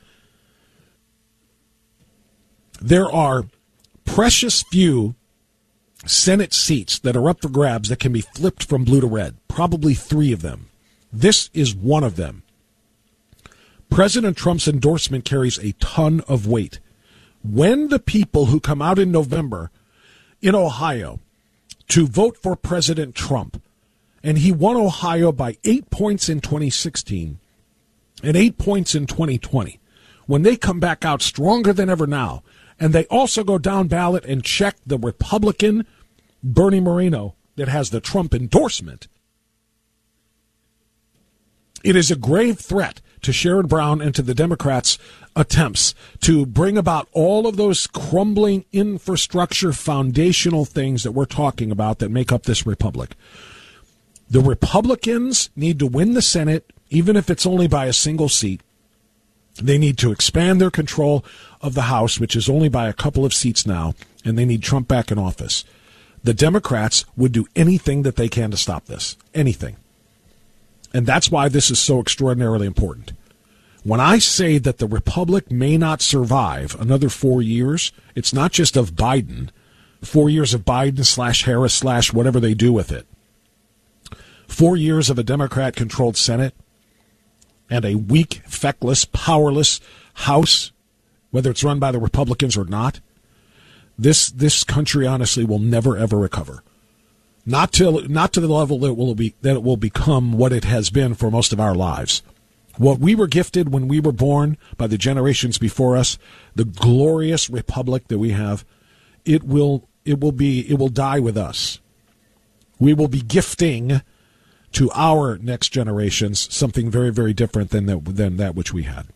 There are precious few Senate seats that are up for grabs that can be flipped from blue to red. Probably three of them. This is one of them. President Trump's endorsement carries a ton of weight. When the people who come out in November in Ohio to vote for President Trump, and he won Ohio by eight points in twenty sixteen and eight points in twenty twenty, when they come back out stronger than ever now, and they also go down ballot and check the Republican Bernie Moreno that has the Trump endorsement, it is a grave threat to Sherrod Brown and to the Democrats' attempts to bring about all of those crumbling infrastructure foundational things that we're talking about that make up this republic. The Republicans need to win the Senate, even if it's only by a single seat. They need to expand their control of the House, which is only by a couple of seats now, and they need Trump back in office. The Democrats would do anything that they can to stop this. Anything. And that's why this is so extraordinarily important. When I say that the Republic may not survive another four years, it's not just of Biden, four years of Biden slash Harris slash whatever they do with it. Four years of a Democrat-controlled Senate and a weak, feckless, powerless House whether it's run by the Republicans or not, this this country honestly will never ever recover. Not till not to the level that it will be that it will become what it has been for most of our lives. What we were gifted when we were born by the generations before us, the glorious republic that we have, it will it will be it will die with us. We will be gifting to our next generations something very, very different than that, than that which we had.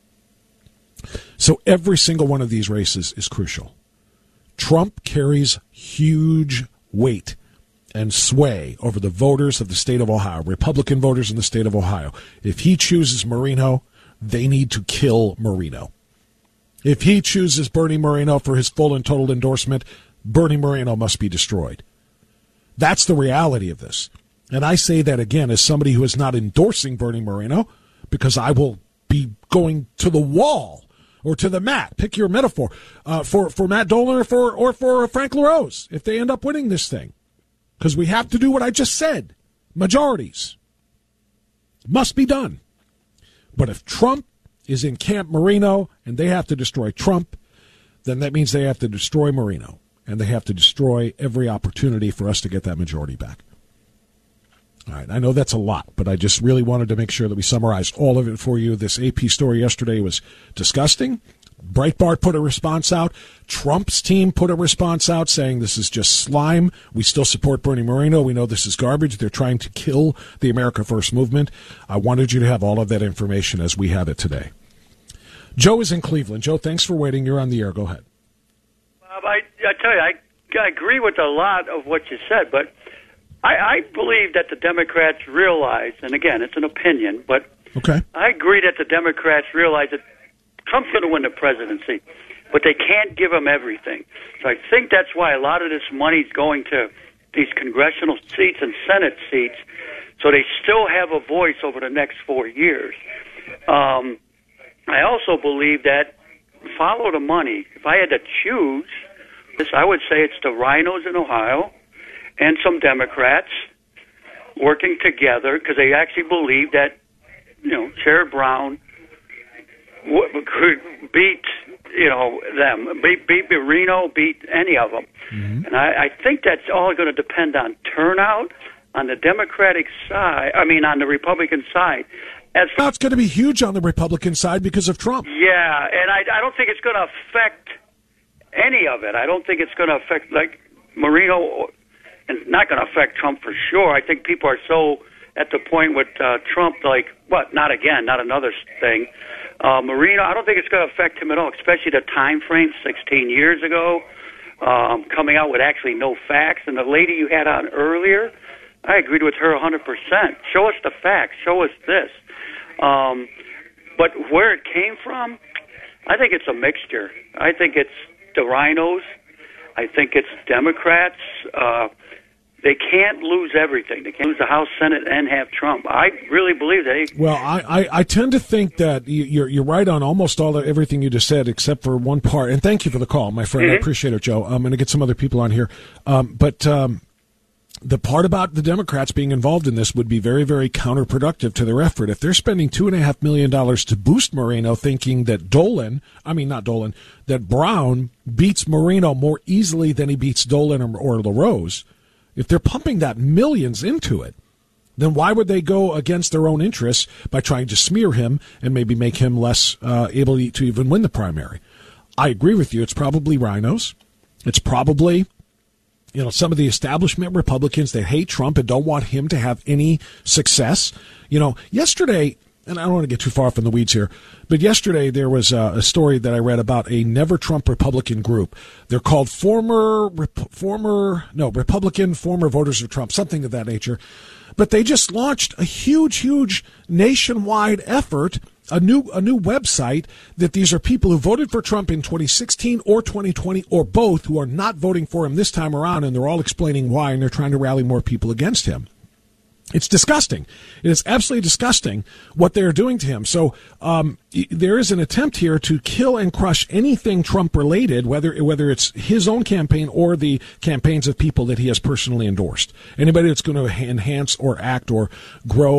So every single one of these races is crucial. Trump carries huge weight and sway over the voters of the state of Ohio, Republican voters in the state of Ohio. If he chooses Moreno, they need to kill Moreno. If he chooses Bernie Moreno for his full and total endorsement, Bernie Moreno must be destroyed. That's the reality of this. And I say that again as somebody who is not endorsing Bernie Moreno, because I will be going to the wall or to the mat, pick your metaphor, uh, for, for Matt Dolan or for, or for Frank LaRose if they end up winning this thing. Because we have to do what I just said. Majorities must be done. But if Trump is in Camp Moreno and they have to destroy Trump, then that means they have to destroy Moreno. And they have to destroy every opportunity for us to get that majority back. All right, I know that's a lot, but I just really wanted to make sure that we summarized all of it for you. This A P story yesterday was disgusting. Breitbart put a response out. Trump's team put a response out saying this is just slime. We still support Bernie Moreno. We know this is garbage. They're trying to kill the America First movement. I wanted you to have all of that information as we have it today. Joe is in Cleveland. Joe, thanks for waiting. You're on the air. Go ahead. Bob, I, I tell you, I, I agree with a lot of what you said, but I, I believe that the Democrats realize, and again, it's an opinion, but okay. I agree that the Democrats realize that Trump's going to win the presidency, but they can't give him everything. So I think that's why a lot of this money is going to these congressional seats and Senate seats, so they still have a voice over the next four years. Um, I also believe that follow the money. If I had to choose, this I would say it's the rhinos in Ohio and some Democrats working together because they actually believe that, you know, Sherrod Brown w- could beat, you know, them, beat, beat Reno, beat any of them. Mm-hmm. And I, I think that's all going to depend on turnout on the Democratic side, I mean, on the Republican side. As now it's going to be huge on the Republican side because of Trump. Yeah, and I, I don't think it's going to affect any of it. I don't think it's going to affect, like, Moreno, and not going to affect Trump for sure. I think people are so at the point with uh, Trump, like, what, not again, not another thing. Uh, Moreno, I don't think it's going to affect him at all, especially the time frame, sixteen years ago, um, coming out with actually no facts. And the lady you had on earlier, I agreed with her one hundred percent. Show us the facts. Show us this. Um, but where it came from, I think it's a mixture. I think it's the rhinos. I think it's Democrats. Uh, they can't lose everything. They can't lose the House, Senate, and have Trump. I really believe they. Well, I, I, I tend to think that you're you're right on almost all the, everything you just said, except for one part. And thank you for the call, my friend. Mm-hmm. I appreciate it, Joe. I'm going to get some other people on here, um, but. Um, The part about the Democrats being involved in this would be very, very counterproductive to their effort. If they're spending two and a half million dollars to boost Moreno, thinking that Dolan, I mean not Dolan, that Brown beats Moreno more easily than he beats Dolan or, or LaRose, if they're pumping that millions into it, then why would they go against their own interests by trying to smear him and maybe make him less uh, able to even win the primary? I agree with you. It's probably rhinos. It's probably... You know, some of the establishment Republicans that hate Trump and don't want him to have any success. You know, yesterday, and I don't want to get too far off in the weeds here, but yesterday there was a, a story that I read about a Never Trump Republican group. They're called former, rep, former, no, Republican former voters of Trump, something of that nature. But they just launched a huge, huge nationwide effort, a new a new website that these are people who voted for Trump in twenty sixteen or twenty twenty or both who are not voting for him this time around, and they're all explaining why, and they're trying to rally more people against him. It's disgusting. It is absolutely disgusting what they're doing to him. So um, there is an attempt here to kill and crush anything Trump-related, whether whether it's his own campaign or the campaigns of people that he has personally endorsed. Anybody that's going to enhance or act or grow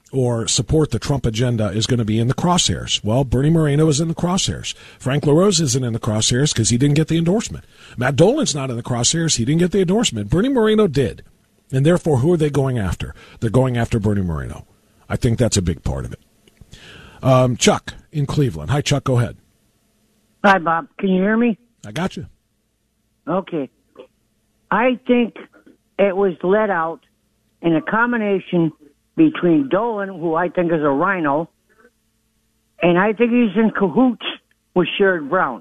or support the Trump agenda is going to be in the crosshairs. Well, Bernie Moreno is in the crosshairs. Frank LaRose isn't in the crosshairs because he didn't get the endorsement. Matt Dolan's not in the crosshairs. He didn't get the endorsement. Bernie Moreno did. And therefore, who are they going after? They're going after Bernie Moreno. I think that's a big part of it. Um, Chuck in Cleveland. Hi, Chuck. Go ahead. Hi, Bob. Can you hear me? I got you. Okay. I think it was let out in a combination between Dolan, who I think is a rhino, and I think he's in cahoots with Sherrod Brown.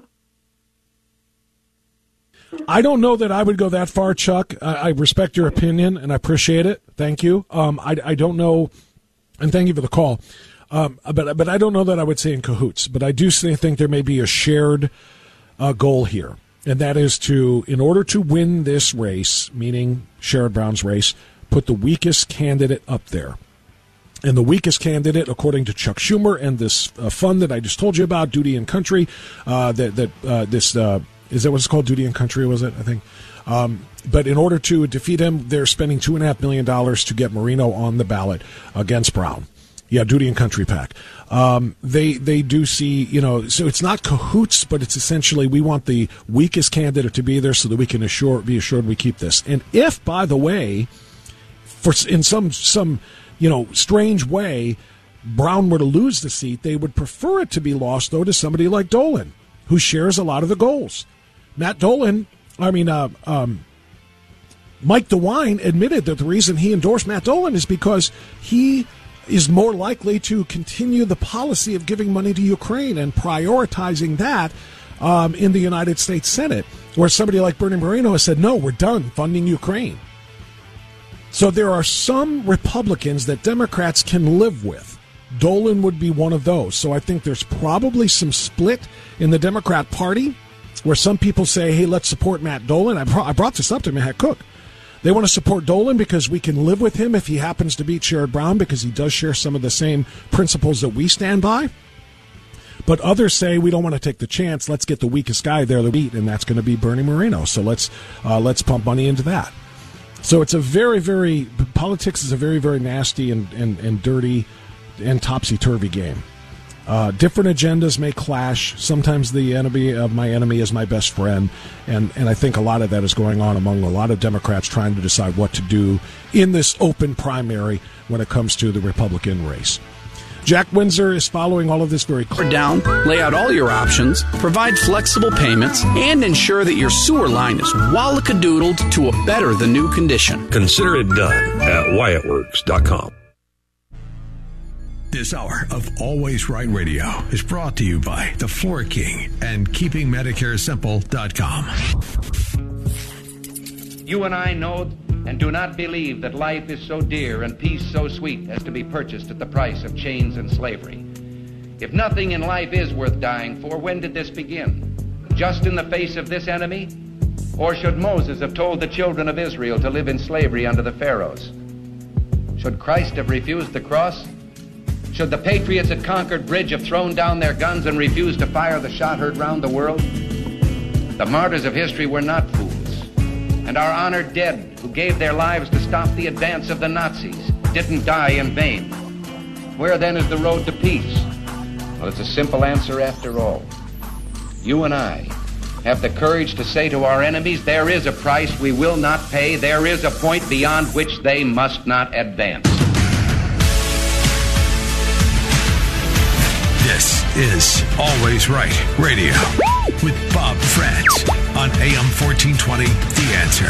I don't know that I would go that far, Chuck. I, I respect your opinion, and I appreciate it. Thank you. Um, I, I don't know, and thank you for the call. Um, but but I don't know that I would say in cahoots. But I do think there may be a shared uh, goal here, and that is to, in order to win this race, meaning Sherrod Brown's race, put the weakest candidate up there. And the weakest candidate, according to Chuck Schumer and this uh, fund that I just told you about, Duty and Country, uh, that that uh, this uh, is that what it's called, Duty and Country? Was it? I think. Um, but in order to defeat him, they're spending two and a half million dollars to get Moreno on the ballot against Brown. Yeah, Duty and Country PAC. Um, they they do see, you know, so it's not cahoots, but it's essentially we want the weakest candidate to be there so that we can assure be assured we keep this. And if, by the way, for in some some you know strange way, Brown were to lose the seat, they would prefer it to be lost though to somebody like Dolan, who shares a lot of the goals. Matt Dolan, I mean, uh, um, Mike DeWine admitted that the reason he endorsed Matt Dolan is because he is more likely to continue the policy of giving money to Ukraine and prioritizing that um, in the United States Senate, where somebody like Bernie Moreno has said, no, we're done funding Ukraine. So there are some Republicans that Democrats can live with. Dolan would be one of those. So I think there's probably some split in the Democrat Party where some people say, hey, let's support Matt Dolan. I, brought, I brought this up to Matt Cook. They want to support Dolan because we can live with him if he happens to beat Sherrod Brown because he does share some of the same principles that we stand by. But others say we don't want to take the chance. Let's get the weakest guy there to beat, and that's going to be Bernie Moreno. So let's uh, let's pump money into that. So it's a very, very – politics is a very, very nasty and, and, and dirty and topsy-turvy game. Uh, different agendas may clash. Sometimes the enemy of my enemy is my best friend, and, and I think a lot of that is going on among a lot of Democrats trying to decide what to do in this open primary when it comes to the Republican race. Jack Windsor is following all of this very closely. Down, lay out all your options, provide flexible payments, and ensure that your sewer line is wallacadoodled to a better than new condition. Consider it done at Wyatt Works dot com. This hour of Always Right Radio is brought to you by The Floor King and Keeping Medicare Simple dot com. You and I know and do not believe that life is so dear and peace so sweet as to be purchased at the price of chains and slavery. If nothing in life is worth dying for, when did this begin? Just in the face of this enemy? Or should Moses have told the children of Israel to live in slavery under the Pharaohs? Should Christ have refused the cross? Should the patriots at Concord Bridge have thrown down their guns and refused to fire the shot heard round the world? The martyrs of history were not fools, and our honored dead who gave their lives to stop the advance of the Nazis didn't die in vain. Where then is the road to peace? Well, it's a simple answer after all. You and I have the courage to say to our enemies, there is a price we will not pay, there is a point beyond which they must not advance. This is Always Right Radio with Bob Frantz on A M fourteen twenty, The Answer.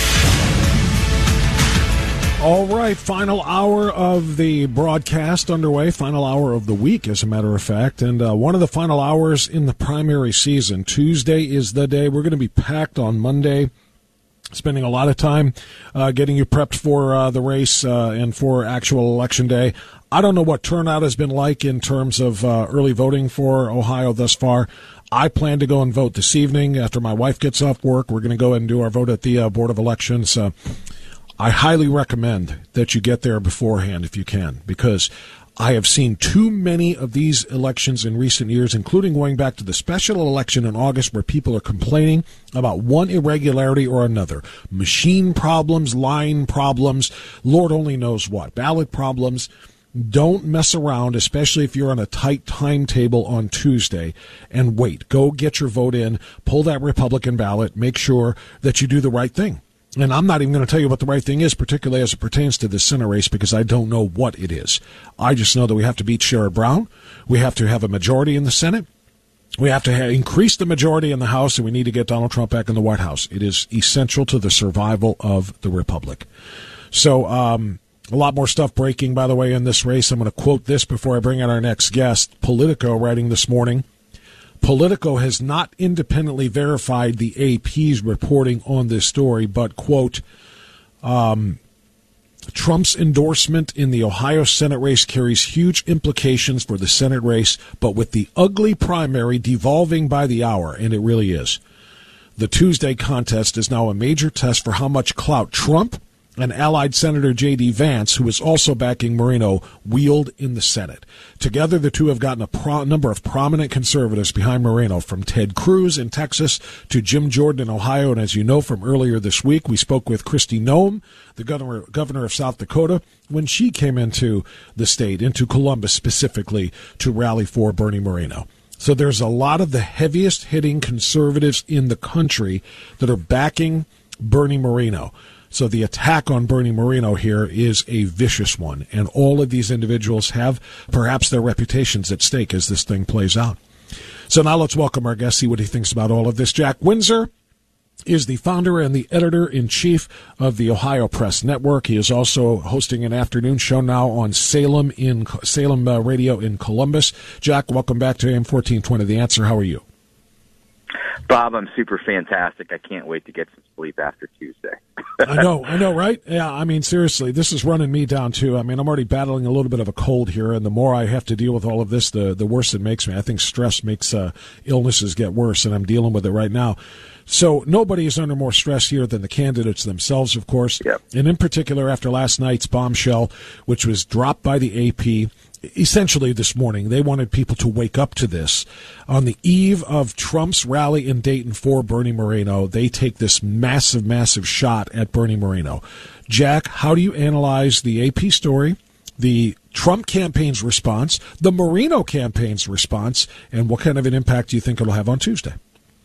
All right, final hour of the broadcast underway, final hour of the week, as a matter of fact, and uh, one of the final hours in the primary season. Tuesday is the day. We're going to be packed on Monday, spending a lot of time uh, getting you prepped for uh, the race uh, and for actual election day. I don't know what turnout has been like in terms of uh, early voting for Ohio thus far. I plan to go and vote this evening after my wife gets off work. We're going to go ahead and do our vote at the uh, Board of Elections. Uh, I highly recommend that you get there beforehand if you can, because I have seen too many of these elections in recent years, including going back to the special election in August, where people are complaining about one irregularity or another. Machine problems, line problems, Lord only knows what, ballot problems. Don't mess around, especially if you're on a tight timetable on Tuesday, and wait. Go get your vote in, pull that Republican ballot, make sure that you do the right thing. And I'm not even going to tell you what the right thing is, particularly as it pertains to the Senate race, because I don't know what it is. I just know that we have to beat Sherrod Brown. We have to have a majority in the Senate. We have to ha- increase the majority in the House, and we need to get Donald Trump back in the White House. It is essential to the survival of the Republic. So, um, a lot more stuff breaking, by the way, in this race. I'm going to quote this before I bring in our next guest. Politico writing this morning. Politico has not independently verified the A P's reporting on this story, but, quote, um, Trump's endorsement in the Ohio Senate race carries huge implications for the Senate race, but with the ugly primary devolving by the hour, and it really is. The Tuesday contest is now a major test for how much clout Trump and allied Senator J D. Vance, who is also backing Moreno, wield in the Senate. Together, the two have gotten a pro- number of prominent conservatives behind Moreno, from Ted Cruz in Texas to Jim Jordan in Ohio. And as you know from earlier this week, we spoke with Kristi Noem, the governor, governor of South Dakota, when she came into the state, into Columbus specifically, to rally for Bernie Moreno. So there's a lot of the heaviest hitting conservatives in the country that are backing Bernie Moreno. So the attack on Bernie Moreno here is a vicious one, and all of these individuals have perhaps their reputations at stake as this thing plays out. So now let's welcome our guest, see what he thinks about all of this. Jack Windsor is the founder and the editor-in-chief of the Ohio Press Network. He is also hosting an afternoon show now on Salem in Salem uh, Radio in Columbus. Jack, welcome back to A M fourteen twenty The Answer. How are you? Bob, I'm super fantastic. I can't wait to get some sleep after Tuesday. I know, I know, right? Yeah, I mean, seriously, this is running me down, too. I mean, I'm already battling a little bit of a cold here, and the more I have to deal with all of this, the, the worse it makes me. I think stress makes uh, illnesses get worse, and I'm dealing with it right now. So nobody is under more stress here than the candidates themselves, of course. Yep. And in particular, after last night's bombshell, which was dropped by the A P, essentially this morning, they wanted people to wake up to this. On the eve of Trump's rally in Dayton for Bernie Moreno, they take this massive, massive shot at Bernie Moreno. Jack, how do you analyze the A P story, the Trump campaign's response, the Moreno campaign's response, and what kind of an impact do you think it'll have on Tuesday?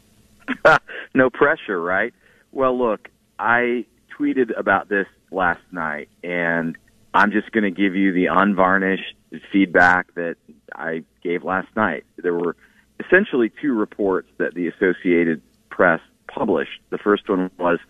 No pressure, right? Well, look, I tweeted about this last night, and I'm just going to give you the unvarnished feedback that I gave last night. There were essentially two reports that the Associated Press published. The first one was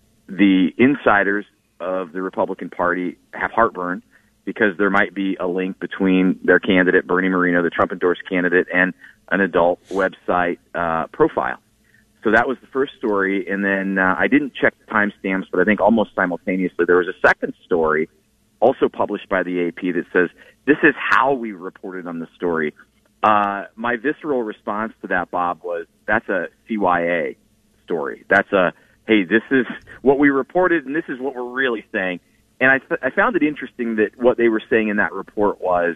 the insiders of the Republican Party have heartburn because there might be a link between their candidate, Bernie Moreno, the Trump-endorsed candidate, and an adult website uh, profile. So that was the first story, and then uh, I didn't check the timestamps, but I think almost simultaneously there was a second story also published by the A P that says, this is how we reported on the story. Uh, my visceral response to that, Bob, was that's a C Y A story. That's a, hey, this is what we reported, and this is what we're really saying. And I, th- I found it interesting that what they were saying in that report was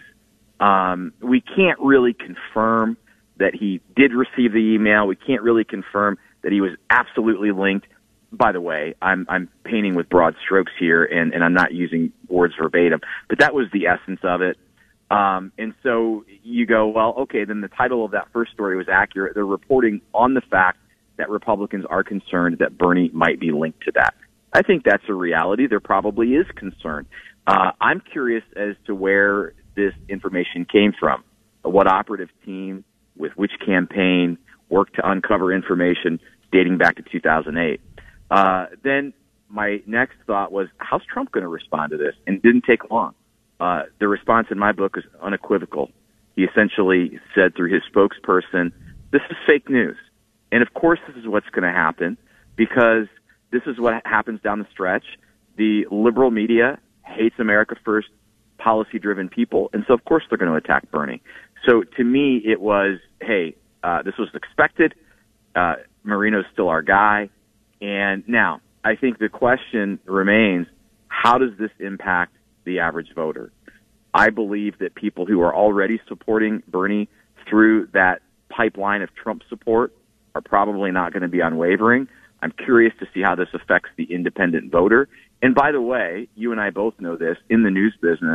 um, we can't really confirm that he did receive the email. We can't really confirm that he was absolutely linked. By the way, I'm, I'm painting with broad strokes here, and, and I'm not using words verbatim, but that was the essence of it. Um, and so you go, well, okay, then the title of that first story was accurate. They're reporting on the fact that Republicans are concerned that Bernie might be linked to that. I think that's a reality. There probably is concern. Uh, I'm curious as to where this information came from, what operative team, with which campaign, worked to uncover information dating back to two thousand eight. Uh, then my next thought was, how's Trump going to respond to this? And it didn't take long. Uh, the response in my book is unequivocal. He essentially said through his spokesperson, this is fake news. And of course this is what's going to happen, because this is what happens down the stretch. The liberal media hates America First, policy-driven people, and so of course they're going to attack Bernie. So to me, it was, hey, uh, this was expected. Uh, Moreno's still our guy. And now, I think the question remains, how does this impact the average voter? I believe that people who are already supporting Bernie through that pipeline of Trump support are probably not going to be unwavering. I'm curious to see how this affects the independent voter. And by the way, you and I both know this, in the news business,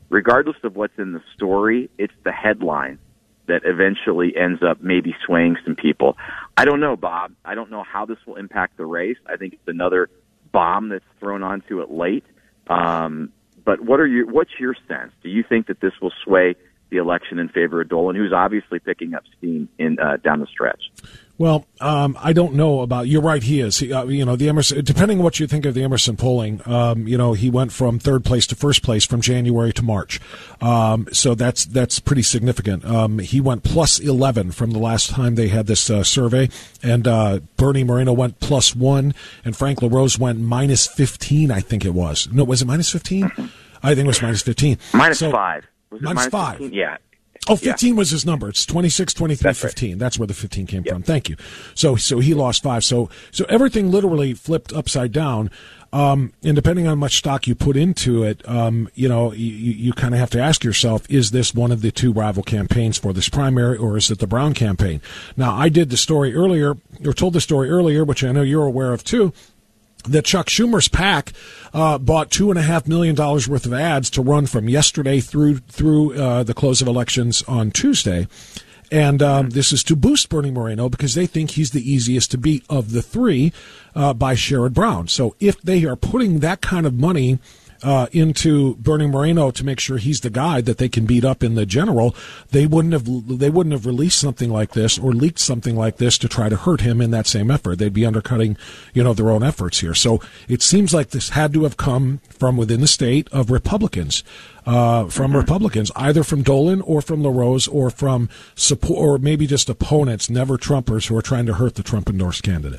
regardless of what's in the story, it's the headline that eventually ends up maybe swaying some people. I don't know, Bob. I don't know how this will impact the race. I think it's another bomb that's thrown onto it late. Um, but what are your, what's your sense? Do you think that this will sway the election in favor of Dolan, who's obviously picking up steam in uh, down the stretch? Well, um, I don't know about. You're right. He is. He, uh, you know, the Emerson. Depending on what you think of the Emerson polling, um, you know, he went from third place to first place from January to March. Um, so that's that's pretty significant. Um, he went plus eleven from the last time they had this uh, survey, and uh, Bernie Moreno went plus one, and Frank LaRose went minus fifteen. I think it was. No, was it minus fifteen? I think it was minus fifteen. Minus so, five. Was it minus, minus five. fifteen? Yeah. Oh, fifteen yeah. was his number. It's twenty-six, twenty-three, That's fifteen. Right. That's where the fifteen came yep. from. Thank you. So, so he lost five. So, so everything literally flipped upside down. Um, and depending on how much stock you put into it, um, you know, you, you kind of have to ask yourself, is this one of the two rival campaigns for this primary, or is it the Brown campaign? Now, I did the story earlier, or told the story earlier, which I know you're aware of too, that Chuck Schumer's PAC uh, bought two and a half million dollars worth of ads to run from yesterday through through uh, the close of elections on Tuesday, and um, this is to boost Bernie Moreno because they think he's the easiest to beat of the three uh, by Sherrod Brown. So if they are putting that kind of money Uh, into Bernie Moreno to make sure he's the guy that they can beat up in the general, they wouldn't have they wouldn't have released something like this or leaked something like this to try to hurt him in that same effort. They'd be undercutting, you know, their own efforts here. So it seems like this had to have come from within the state of Republicans, uh, from mm-hmm. Republicans, either from Dolan or from LaRose or from support, or maybe just opponents, never Trumpers, who are trying to hurt the Trump endorsed candidate.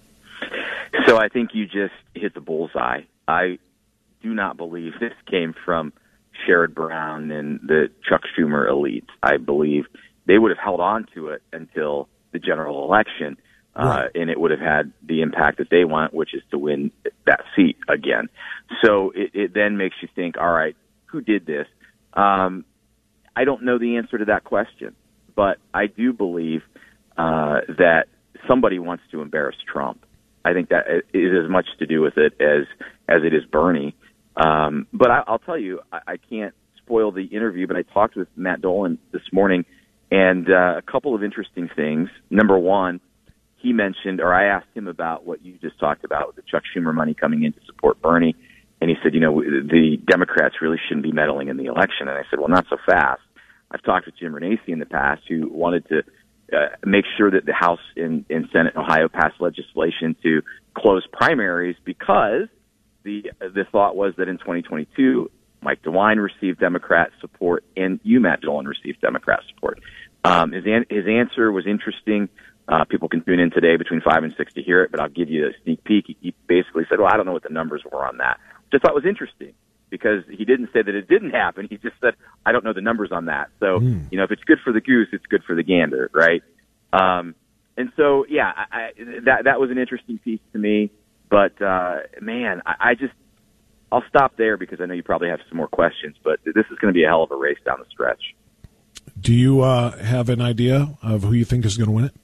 So I think you just hit the bullseye. I do not believe this came from Sherrod Brown and the Chuck Schumer elites. I believe they would have held on to it until the general election, uh, right. and it would have had the impact that they want, which is to win that seat again. So it, it then makes you think, all right, who did this? Um, I don't know the answer to that question, but I do believe uh, that somebody wants to embarrass Trump. I think that it is as much to do with it as as it is Bernie. Um, but I, I'll tell you, I, I can't spoil the interview, but I talked with Matt Dolan this morning, and uh, a couple of interesting things. Number one, he mentioned, or I asked him about what you just talked about, the Chuck Schumer money coming in to support Bernie, and he said, you know, the Democrats really shouldn't be meddling in the election. And I said, well, not so fast. I've talked with Jim Renacci in the past, who wanted to uh, make sure that the House and, and Senate in Ohio passed legislation to close primaries because The the thought was that in twenty twenty-two, Mike DeWine received Democrat support and you, Matt Dolan, received Democrat support. Um, his an, his answer was interesting. Uh, people can tune in today between five and six to hear it, but I'll give you a sneak peek. He, he basically said, "Well, I don't know what the numbers were on that," which I thought was interesting because he didn't say that it didn't happen. He just said, "I don't know the numbers on that." So mm. you know, if it's good for the goose, it's good for the gander, right? Um, and so, yeah, I, I, that that was an interesting piece to me. But, uh, man, I, I just – I'll stop there because I know you probably have some more questions. But this is going to be a hell of a race down the stretch. Do you uh, have an idea of who you think is going to win it?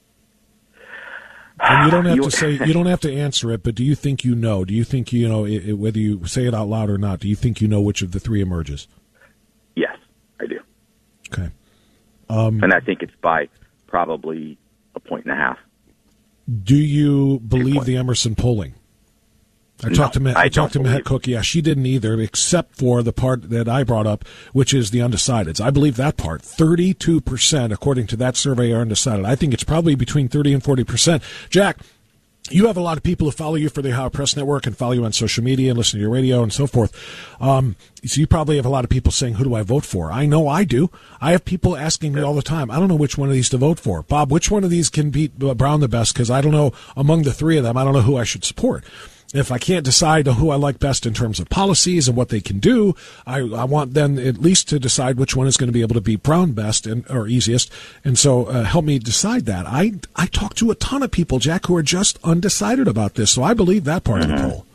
And you don't have to say – you don't have to answer it, but do you think you know? Do you think, you know, it, it, whether you say it out loud or not, do you think you know which of the three emerges? Yes, I do. Okay. Um, and I think it's by probably a point and a half. Do you believe the Emerson polling? I no, talked to Matt, I, I talked to Matt Cook. Yeah, she didn't either, except for the part that I brought up, which is the undecideds. I believe that part. thirty-two percent, according to that survey, are undecided. I think it's probably between thirty and forty percent. Jack, you have a lot of people who follow you for the Ohio Press Network and follow you on social media and listen to your radio and so forth. Um, so you probably have a lot of people saying, who do I vote for? I know I do. I have people asking me all the time, I don't know which one of these to vote for. Bob, which one of these can beat Brown the best? Because I don't know, among the three of them, I don't know who I should support. If I can't decide who I like best in terms of policies and what they can do, I, I want then at least to decide which one is going to be able to beat Brown best and or easiest. And so uh, help me decide that. I I talk to a ton of people, Jack, who are just undecided about this. So I believe that part mm-hmm. of the poll.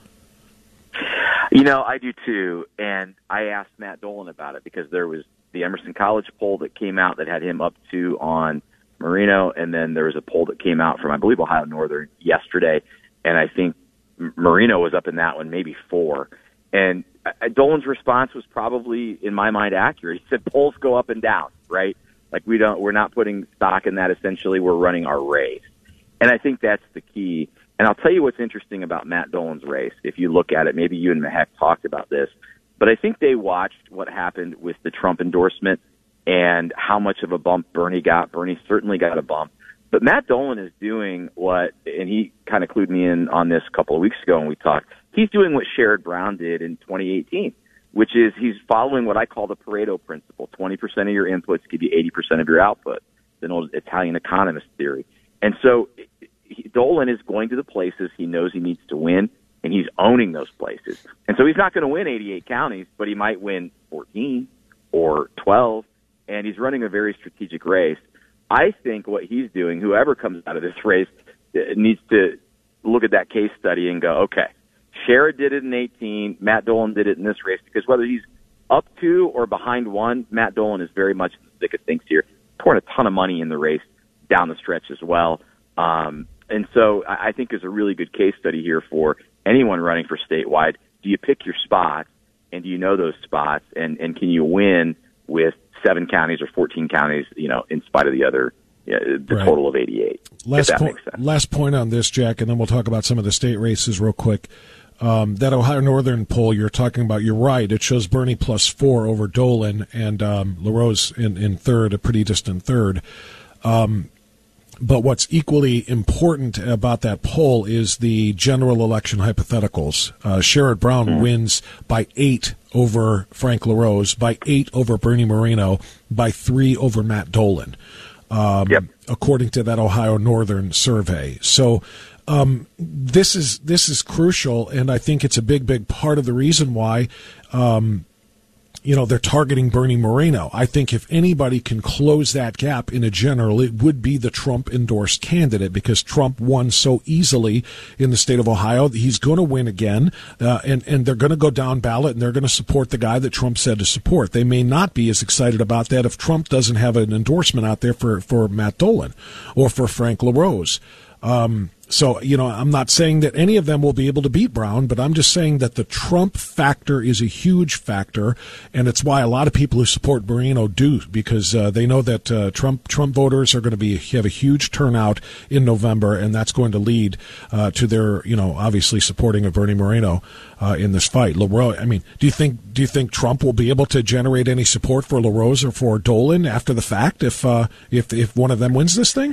You know, I do too. And I asked Matt Dolan about it because there was the Emerson College poll that came out that had him up two on Marino. And then there was a poll that came out from, I believe, Ohio Northern yesterday. And I think Marino was up in that one, maybe four. And Dolan's response was probably, in my mind, accurate. He said polls go up and down, right? Like we don't, we're not putting stock in that. Essentially, we're running our race, and I think that's the key. And I'll tell you what's interesting about Matt Dolan's race. If you look at it, maybe you and Mehek talked about this, but I think they watched what happened with the Trump endorsement and how much of a bump Bernie got. Bernie certainly got a bump, but Matt Dolan is doing what, and he kind of clued me in on this a couple of weeks ago when we talked. He's doing what Sherrod Brown did in twenty eighteen. Which is he's following what I call the Pareto principle. twenty percent of your inputs give you eighty percent of your output, an old Italian economist theory. And so he, Dolan is going to the places he knows he needs to win, and he's owning those places. And so he's not going to win eighty-eight counties, but he might win fourteen or twelve, and he's running a very strategic race. I think what he's doing, whoever comes out of this race, needs to look at that case study and go, okay, Sherrod did it in eighteen. Matt Dolan did it in this race, because whether he's up two or behind one, Matt Dolan is very much in the thick of things here. Pouring a ton of money in the race down the stretch as well. Um, and so I, I think there's a really good case study here for anyone running for statewide. Do you pick your spots, and do you know those spots, and, and can you win with seven counties or fourteen counties, you know, in spite of the other, yeah, the right. total of eighty-eight? Last, if that po- makes sense. Last point on this, Jack, and then we'll talk about some of the state races real quick. Um, that Ohio Northern poll you're talking about, you're right. It shows Bernie plus four over Dolan, and um, LaRose in, in third, a pretty distant third. Um, but what's equally important about that poll is the general election hypotheticals. Uh, Sherrod Brown mm. wins by eight over Frank LaRose, by eight over Bernie Moreno, by three over Matt Dolan, um, yep. according to that Ohio Northern survey. So Um, this is this is crucial, and I think it's a big, big part of the reason why, um, you know, they're targeting Bernie Moreno. I think if anybody can close that gap in a general, it would be the Trump-endorsed candidate, because Trump won so easily in the state of Ohio. He's going to win again, uh, and, and they're going to go down ballot, and they're going to support the guy that Trump said to support. They may not be as excited about that if Trump doesn't have an endorsement out there for, for Matt Dolan or for Frank LaRose. Um, So, you know, I'm not saying that any of them will be able to beat Brown, but I'm just saying that the Trump factor is a huge factor, and it's why a lot of people who support Moreno do, because uh, they know that uh, Trump Trump voters are going to be have a huge turnout in November, and that's going to lead uh, to their, you know, obviously supporting of Bernie Moreno uh, in this fight. LaRose, I mean, do you think do you think Trump will be able to generate any support for LaRose or for Dolan after the fact if uh, if if one of them wins this thing?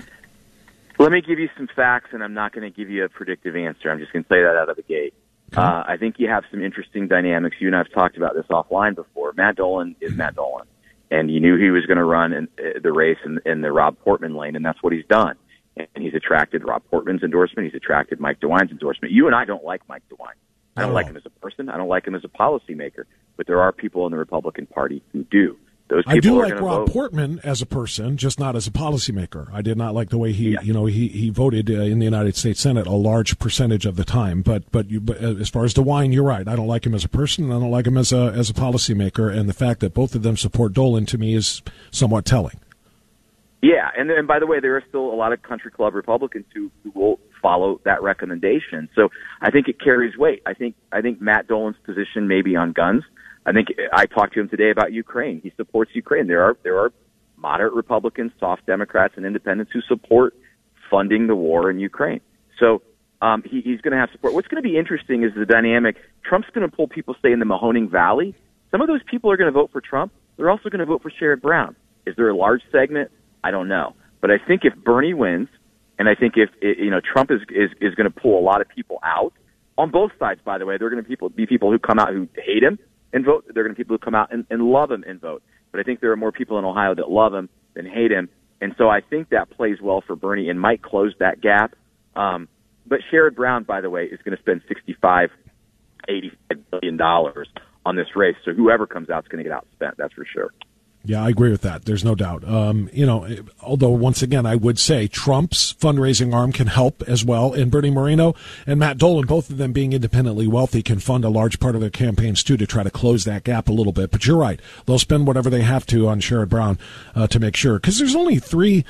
Let me give you some facts, and I'm not going to give you a predictive answer. I'm just going to say that out of the gate. Okay. Uh, I think you have some interesting dynamics. You and I have talked about this offline before. Matt Dolan is Matt Dolan, and you knew he was going to run in, uh, the race in, in the Rob Portman lane, and that's what he's done. And he's attracted Rob Portman's endorsement. He's attracted Mike DeWine's endorsement. You and I don't like Mike DeWine. I don't oh. like him as a person. I don't like him as a policymaker. But there are people in the Republican Party who do. Those people I do are like Rob vote. Portman as a person, just not as a policymaker. I did not like the way he, yeah. you know, he, he voted uh, in the United States Senate a large percentage of the time. But but, you, but as far as DeWine, you're right. I don't like him as a person, and I don't like him as a as a policymaker. And the fact that both of them support Dolan to me is somewhat telling. Yeah, and and by the way, there are still a lot of country club Republicans who, who will follow that recommendation. So I think it carries weight. I think I think Matt Dolan's position may be on guns. I think I talked to him today about Ukraine. He supports Ukraine. There are there are moderate Republicans, soft Democrats, and independents who support funding the war in Ukraine. So um, he, he's going to have support. What's going to be interesting is the dynamic. Trump's going to pull people, say, in the Mahoning Valley. Some of those people are going to vote for Trump. They're also going to vote for Sherrod Brown. Is there a large segment? I don't know. But I think if Bernie wins, and I think if it, you know Trump is is, is going to pull a lot of people out on both sides. By the way, there are going to people, be people who come out who hate him and vote. There are going to be people who come out and, and love him and vote. But I think there are more people in Ohio that love him than hate him. And so I think that plays well for Bernie and might close that gap. Um, but Sherrod Brown, by the way, is going to spend sixty-five, eighty-five billion dollars on this race. So whoever comes out is going to get outspent. That's for sure. Yeah, I agree with that. There's no doubt. Um, you know, although once again, I would say Trump's fundraising arm can help as well. And Bernie Moreno and Matt Dolan, both of them being independently wealthy, can fund a large part of their campaigns too to try to close that gap a little bit. But you're right. They'll spend whatever they have to on Sherrod Brown uh, to make sure. Because there's only three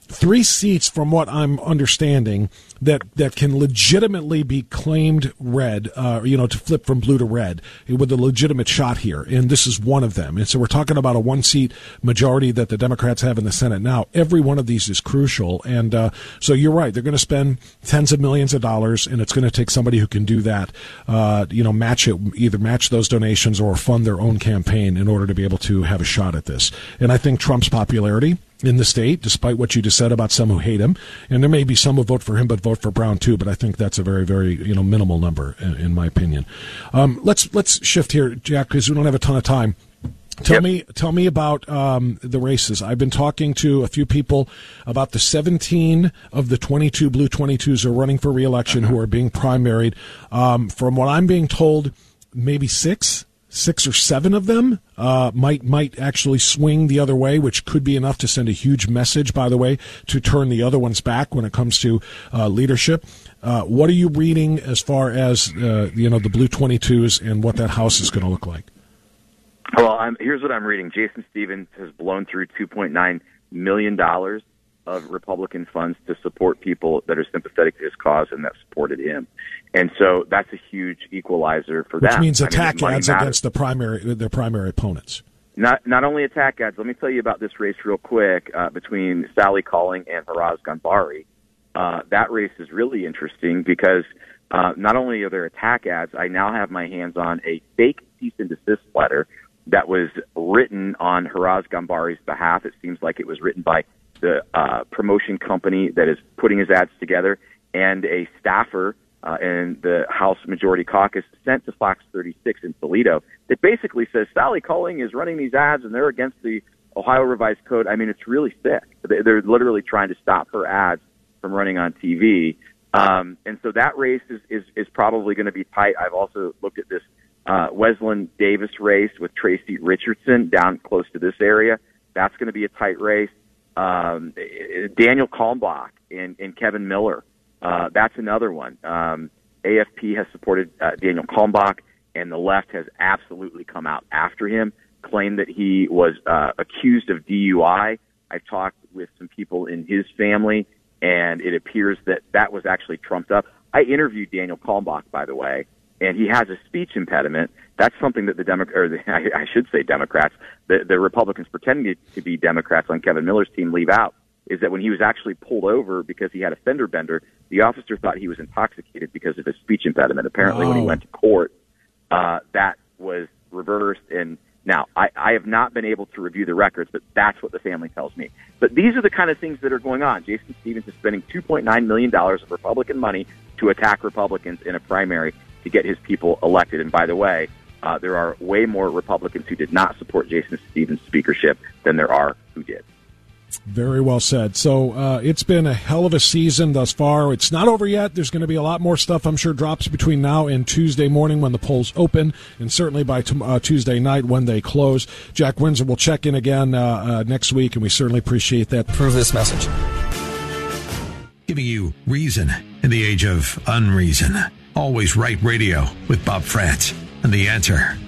three seats, from what I'm understanding, that, that can legitimately be claimed red, uh, you know, to flip from blue to red with a legitimate shot here. And this is one of them. And so we're talking about a one-seat majority that the Democrats have in the Senate now. Every one of these is crucial. And uh, so you're right. They're going to spend tens of millions of dollars, and it's going to take somebody who can do that, uh, you know, match it, either match those donations or fund their own campaign in order to be able to have a shot at this. And I think Trump's popularity in the state, despite what you just said about some who hate him, and there may be some who vote for him but vote for Brown too, but I think that's a very, very, you know, minimal number in, in my opinion. Um, let's let's shift here, Jack, because we don't have a ton of time. Tell yep. me, tell me about um, the races. I've been talking to a few people about the seventeen of the twenty-two blue twenty-twos who are running for re-election who are being primaried. Um, from what I'm being told, maybe six. Six or seven of them uh, might might actually swing the other way, which could be enough to send a huge message, by the way, to turn the other ones back when it comes to uh, leadership. Uh, what are you reading as far as uh, you know the blue twenty-twos and what that House is going to look like? Well, I'm, here's what I'm reading. Jason Stephens has blown through two point nine million dollars of Republican funds to support people that are sympathetic to his cause and that supported him. And so that's a huge equalizer for Which them. means attack I mean, ads against the primary their primary opponents. Not not only attack ads. Let me tell you about this race real quick uh, between Sally Calling and Haraz Ghanbari. Uh, that race is really interesting because uh, not only are there attack ads, I now have my hands on a fake cease and desist letter that was written on Haraz Ghanbari's behalf. It seems like it was written by the uh, promotion company that is putting his ads together, and a staffer uh, in the House Majority Caucus sent to Fox thirty-six in Toledo that basically says Sally Calling is running these ads and they're against the Ohio Revised Code. I mean, it's really sick. They're literally trying to stop her ads from running on T V. Um, and so that race is, is, is probably going to be tight. I've also looked at this uh, Wesleyan Davis race with Tracy Richardson down close to this area. That's going to be a tight race. Um, Daniel Kalmbach and, and Kevin Miller. Uh, that's another one. Um, A F P has supported uh, Daniel Kalmbach, and the left has absolutely come out after him, claimed that he was uh, accused of D U I. I've talked with some people in his family, and it appears that that was actually trumped up. I interviewed Daniel Kalmbach, by the way, and he has a speech impediment. That's something that the Democrats, or the, I, I should say Democrats, the, the Republicans pretending to be Democrats on Kevin Miller's team leave out, is that when he was actually pulled over because he had a fender bender, the officer thought he was intoxicated because of his speech impediment. Apparently, wow. When he went to court, uh, that was reversed. And now, I, I have not been able to review the records, but that's what the family tells me. But these are the kind of things that are going on. Jason Stephens is spending two point nine million dollars of Republican money to attack Republicans in a primary to get his people elected. And by the way, uh, there are way more Republicans who did not support Jason Stephens' speakership than there are who did. Very well said. So uh, it's been a hell of a season thus far. It's not over yet. There's going to be a lot more stuff, I'm sure, drops between now and Tuesday morning when the polls open, and certainly by t- uh, Tuesday night when they close. Jack Windsor will check in again uh, uh, next week, and we certainly appreciate that. Prove this message. Giving you reason in the age of unreason. Always Right Radio with Bob Frantz and The Answer.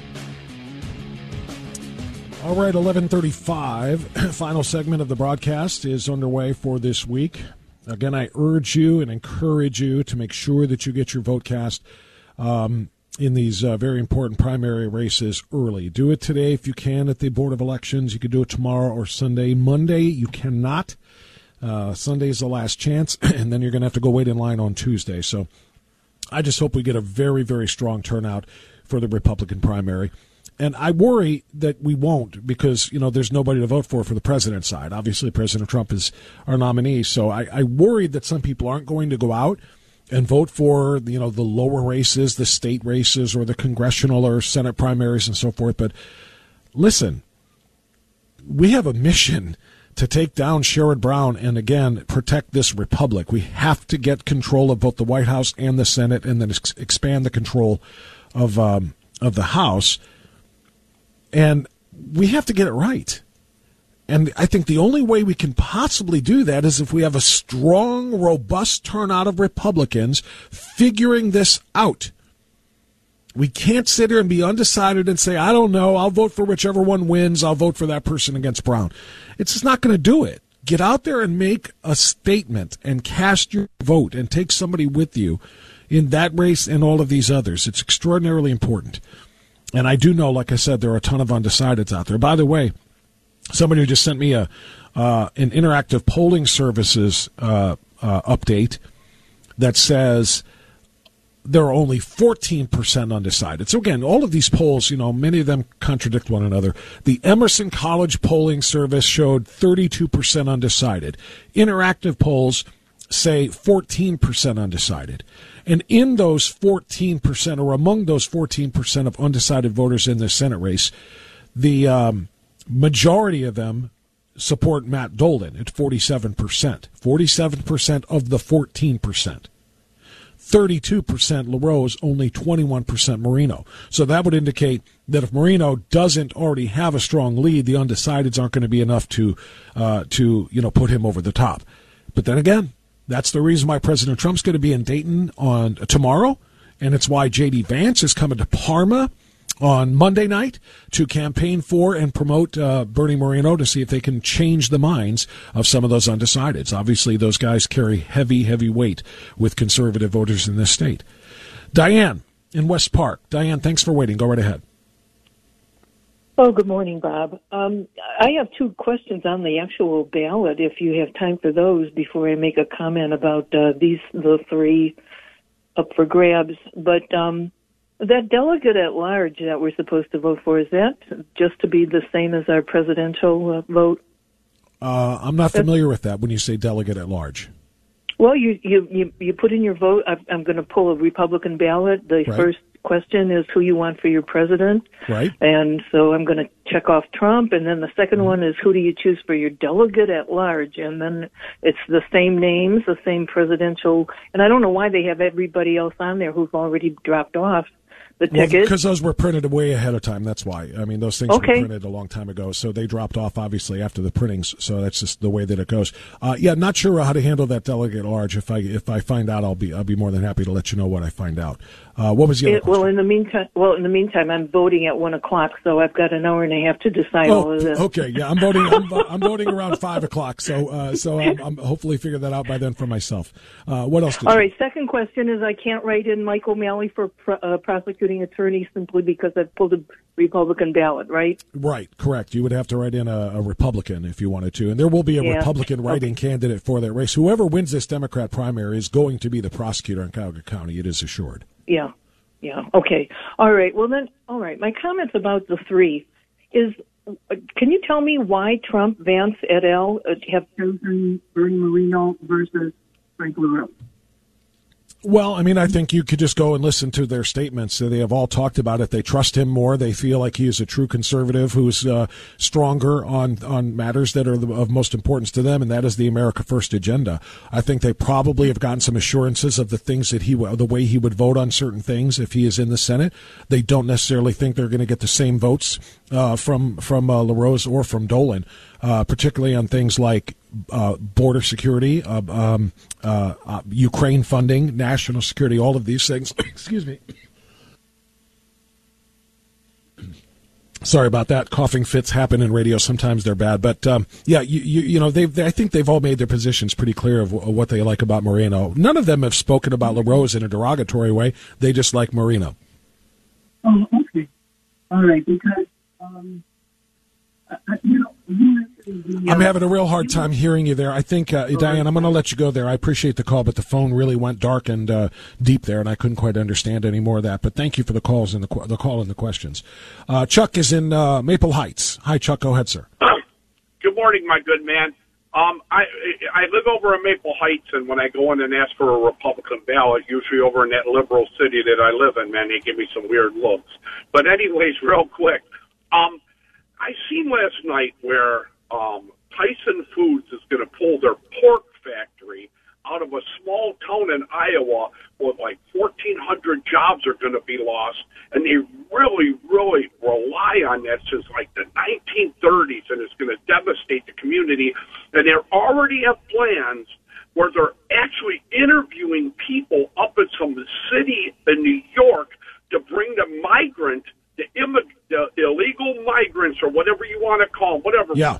All right, eleven thirty-five, final segment of the broadcast is underway for this week. Again, I urge you and encourage you to make sure that you get your vote cast um, in these uh, very important primary races early. Do it today if you can at the Board of Elections. You can do it tomorrow or Sunday. Monday, you cannot. Uh, Sunday is the last chance, and then you're going to have to go wait in line on Tuesday. So I just hope we get a very, very strong turnout for the Republican primary. And I worry that we won't because, you know, there's nobody to vote for for the president's side. Obviously, President Trump is our nominee. So I, I worry that some people aren't going to go out and vote for, you know, the lower races, the state races, or the congressional or Senate primaries and so forth. But listen, we have a mission to take down Sherrod Brown and, again, protect this republic. We have to get control of both the White House and the Senate and then ex- expand the control of um, of the House. And we have to get it right. And I think the only way we can possibly do that is if we have a strong, robust turnout of Republicans figuring this out. We can't sit here and be undecided and say, I don't know, I'll vote for whichever one wins, I'll vote for that person against Brown. It's just not going to do it. Get out there and make a statement and cast your vote and take somebody with you in that race and all of these others. It's extraordinarily important. And I do know, like I said, there are a ton of undecideds out there. By the way, somebody who just sent me a uh, an interactive polling services uh, uh, update that says there are only fourteen percent undecided. So again, all of these polls, you know, many of them contradict one another. The Emerson College polling service showed thirty-two percent undecided. Interactive polls say fourteen percent undecided. And in those fourteen percent, or among those fourteen percent of undecided voters in the Senate race, the um, majority of them support Matt Dolan at forty-seven percent. forty-seven percent of the fourteen percent. thirty-two percent LaRose, only twenty-one percent Marino. So that would indicate that if Marino doesn't already have a strong lead, the undecideds aren't going to be enough to, uh, to you know, put him over the top. But then again, that's the reason why President Trump's going to be in Dayton on uh, tomorrow, and it's why J D. Vance is coming to Parma on Monday night to campaign for and promote uh, Bernie Moreno to see if they can change the minds of some of those undecideds. Obviously, those guys carry heavy, heavy weight with conservative voters in this state. Diane in West Park. Diane, thanks for waiting. Go right ahead. Oh, good morning, Bob. Um, I have two questions on the actual ballot, if you have time for those, before I make a comment about uh, these the three up for grabs. But um, that delegate at large that we're supposed to vote for, is that just to be the same as our presidential uh, vote? Uh, I'm not familiar with that when you say delegate at large. Well, you you, you, you put in your vote. I'm, I'm going to pull a Republican ballot. The Right. first question is who you want for your president. Right. And so I'm going to check off Trump. And then the second one is who do you choose for your delegate at large? And then it's the same names, the same presidential. And I don't know why they have everybody else on there who've already dropped off the Well, ticket. because those were printed way ahead of time. That's why. I mean, those things Okay. were printed a long time ago, so they dropped off obviously after the printings. So that's just the way that it goes. Uh, yeah, not sure how to handle that delegate at large. If I if I find out, I'll be I'll be more than happy to let you know what I find out. Uh, what was the other It, well, in the meantime, well, in the meantime, I'm voting at one o'clock, so I've got an hour and a half to decide all of Oh, this. okay. Yeah, I'm voting. I'm, vo- I'm voting around five o'clock. So, uh, so I'm, I'm hopefully figure that out by then for myself. Uh, what else? Did All you- right. Second question is I can't write in Mike O'Malley for pro, uh, prosecuting attorney simply because I've pulled a Republican ballot, right? Right, correct. You would have to write in a, a Republican if you wanted to, and there will be a Yeah. Republican writing candidate for that race. Whoever wins this Democrat primary is going to be the prosecutor in Cuyahoga County. It is assured. Yeah. Yeah. Okay. All right. Well, then, all right. My comments about the three is, uh, can you tell me why Trump, Vance, et al. Uh, have chosen Bernie Moreno versus Frank LaRose? Well, I mean, I think you could just go and listen to their statements. They have all talked about it. They trust him more. They feel like he is a true conservative who's uh, stronger on, on matters that are of most importance to them, and that is the America First agenda. I think they probably have gotten some assurances of the things that he, the way he would vote on certain things if he is in the Senate. They don't necessarily think they're going to get the same votes uh, from from uh, LaRose or from Dolan, uh, particularly on things like uh, border security, uh, um, uh, uh, Ukraine funding, national security, all of these things. Excuse me. Sorry about that. Coughing fits happen in radio. Sometimes they're bad, but um, yeah, you, you you know they've they, I think they've all made their positions pretty clear of, w- what they like about Moreno. None of them have spoken about LaRose in a derogatory way. They just like Moreno. Oh, okay. All right. Because, um, I, you know, you I'm having a real hard time hearing you there. I think, uh, Diane, I'm going to let you go there. I appreciate the call, but the phone really went dark and uh, deep there, and I couldn't quite understand any more of that. But thank you for the calls and the, qu- the call and the questions. Uh, Chuck is in uh, Maple Heights. Hi, Chuck. Go ahead, sir. Good morning, my good man. Um, I I live over in Maple Heights, and when I go in and ask for a Republican ballot, usually over in that liberal city that I live in, man, they give me some weird looks. But anyways, real quick, um, I seen last night where um, Tyson Foods is going to pull their pork factory out of a small town in Iowa where like fourteen hundred jobs are going to be lost, and they really, really rely on that since like the nineteen thirties, and it's going to devastate the community. And they already have plans where they're actually interviewing people up in some city in New York to bring the migrant, the, immig- the illegal migrants, or whatever you want to call them, whatever, yeah. with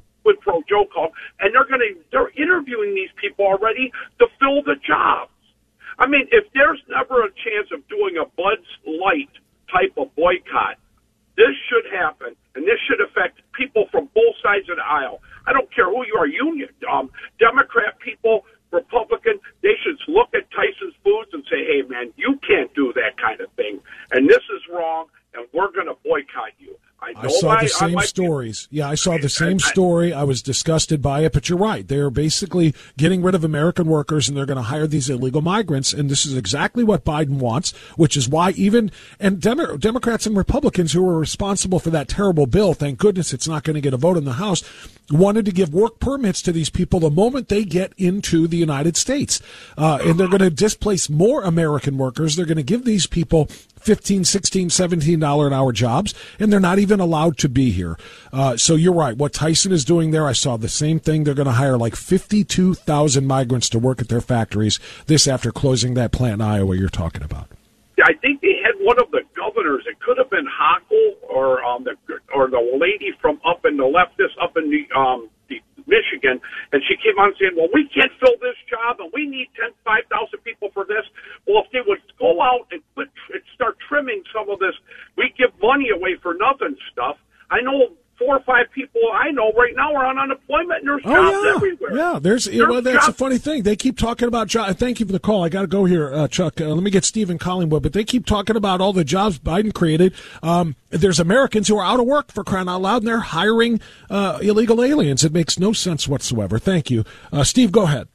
pro-Joe called, and they're going to they're interviewing these people already to fill the jobs. I mean, if there's never a chance of doing a Bud Light type of boycott, this should happen, and this should affect people from both sides of the aisle. I don't care who you are, union, um, Democrat people, Republican, they should look at Tyson's Foods and say, hey, man, you can't do that kind of thing, and this is wrong, and we're going to boycott you. I, I saw my, the same my, stories. Yeah, I saw the same story. I was disgusted by it, but you're right. They're basically getting rid of American workers, and they're going to hire these illegal migrants, and this is exactly what Biden wants, which is why even and Demo- Democrats and Republicans who were responsible for that terrible bill, thank goodness it's not going to get a vote in the House, wanted to give work permits to these people the moment they get into the United States. Uh, and they're going to displace more American workers. They're going to give these people fifteen, sixteen, seventeen dollars an hour jobs, and they're not even allowed to be here. Uh, so you're right. What Tyson is doing there, I saw the same thing. They're going to hire like fifty-two thousand migrants to work at their factories, this after closing that plant in Iowa you're talking about. I think they had one of the governors. It could have been Hochul or um, the or the lady from up in the leftist up in the, um, the Michigan, and she came on saying, "Well, we can't fill this job, and we need ten, five thousand people for this." Well, if they would go out and quit, and start trimming some of this, we give money away for nothing stuff. I know four or five people I know right now are on unemployment, and there's oh, jobs yeah. everywhere. Yeah, there's, there's well, that's jobs. a funny thing. They keep talking about jobs. Thank you for the call. I got to go here, uh, Chuck. Uh, let me get Stephen Collingwood, but they keep talking about all the jobs Biden created. Um, there's Americans who are out of work, for crying out loud, and they're hiring uh, illegal aliens. It makes no sense whatsoever. Thank you. Uh, Steve, go ahead.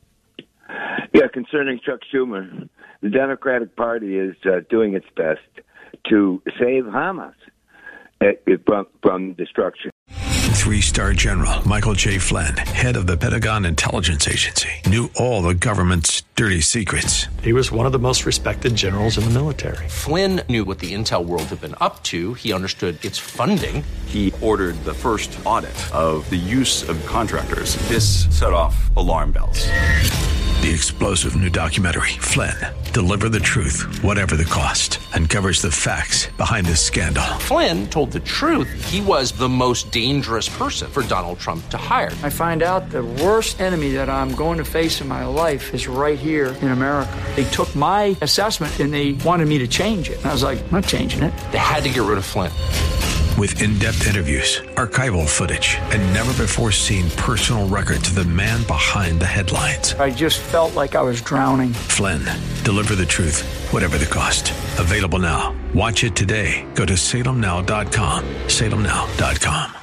Yeah, concerning Chuck Schumer, the Democratic Party is uh, doing its best to save Hamas uh, from, from destruction. Three-star General Michael J. Flynn, head of the Pentagon Intelligence Agency, knew all the government's dirty secrets. He was one of the most respected generals in the military. Flynn knew what the intel world had been up to. He understood its funding. He ordered the first audit of the use of contractors. This set off alarm bells. The explosive new documentary, Flynn, Deliver the Truth, Whatever the Cost, uncovers the facts behind this scandal. Flynn told the truth. He was the most dangerous person for Donald Trump to hire. I find out the worst enemy that I'm going to face in my life is right here in America. They took my assessment and they wanted me to change it. And I was like, I'm not changing it. They had to get rid of Flynn. With in-depth interviews, archival footage, and never-before-seen personal records of the man behind the headlines. I just felt like I was drowning. Flynn, Deliver the Truth, Whatever the Cost. Available now. Watch it today. Go to salem now dot com. salem now dot com.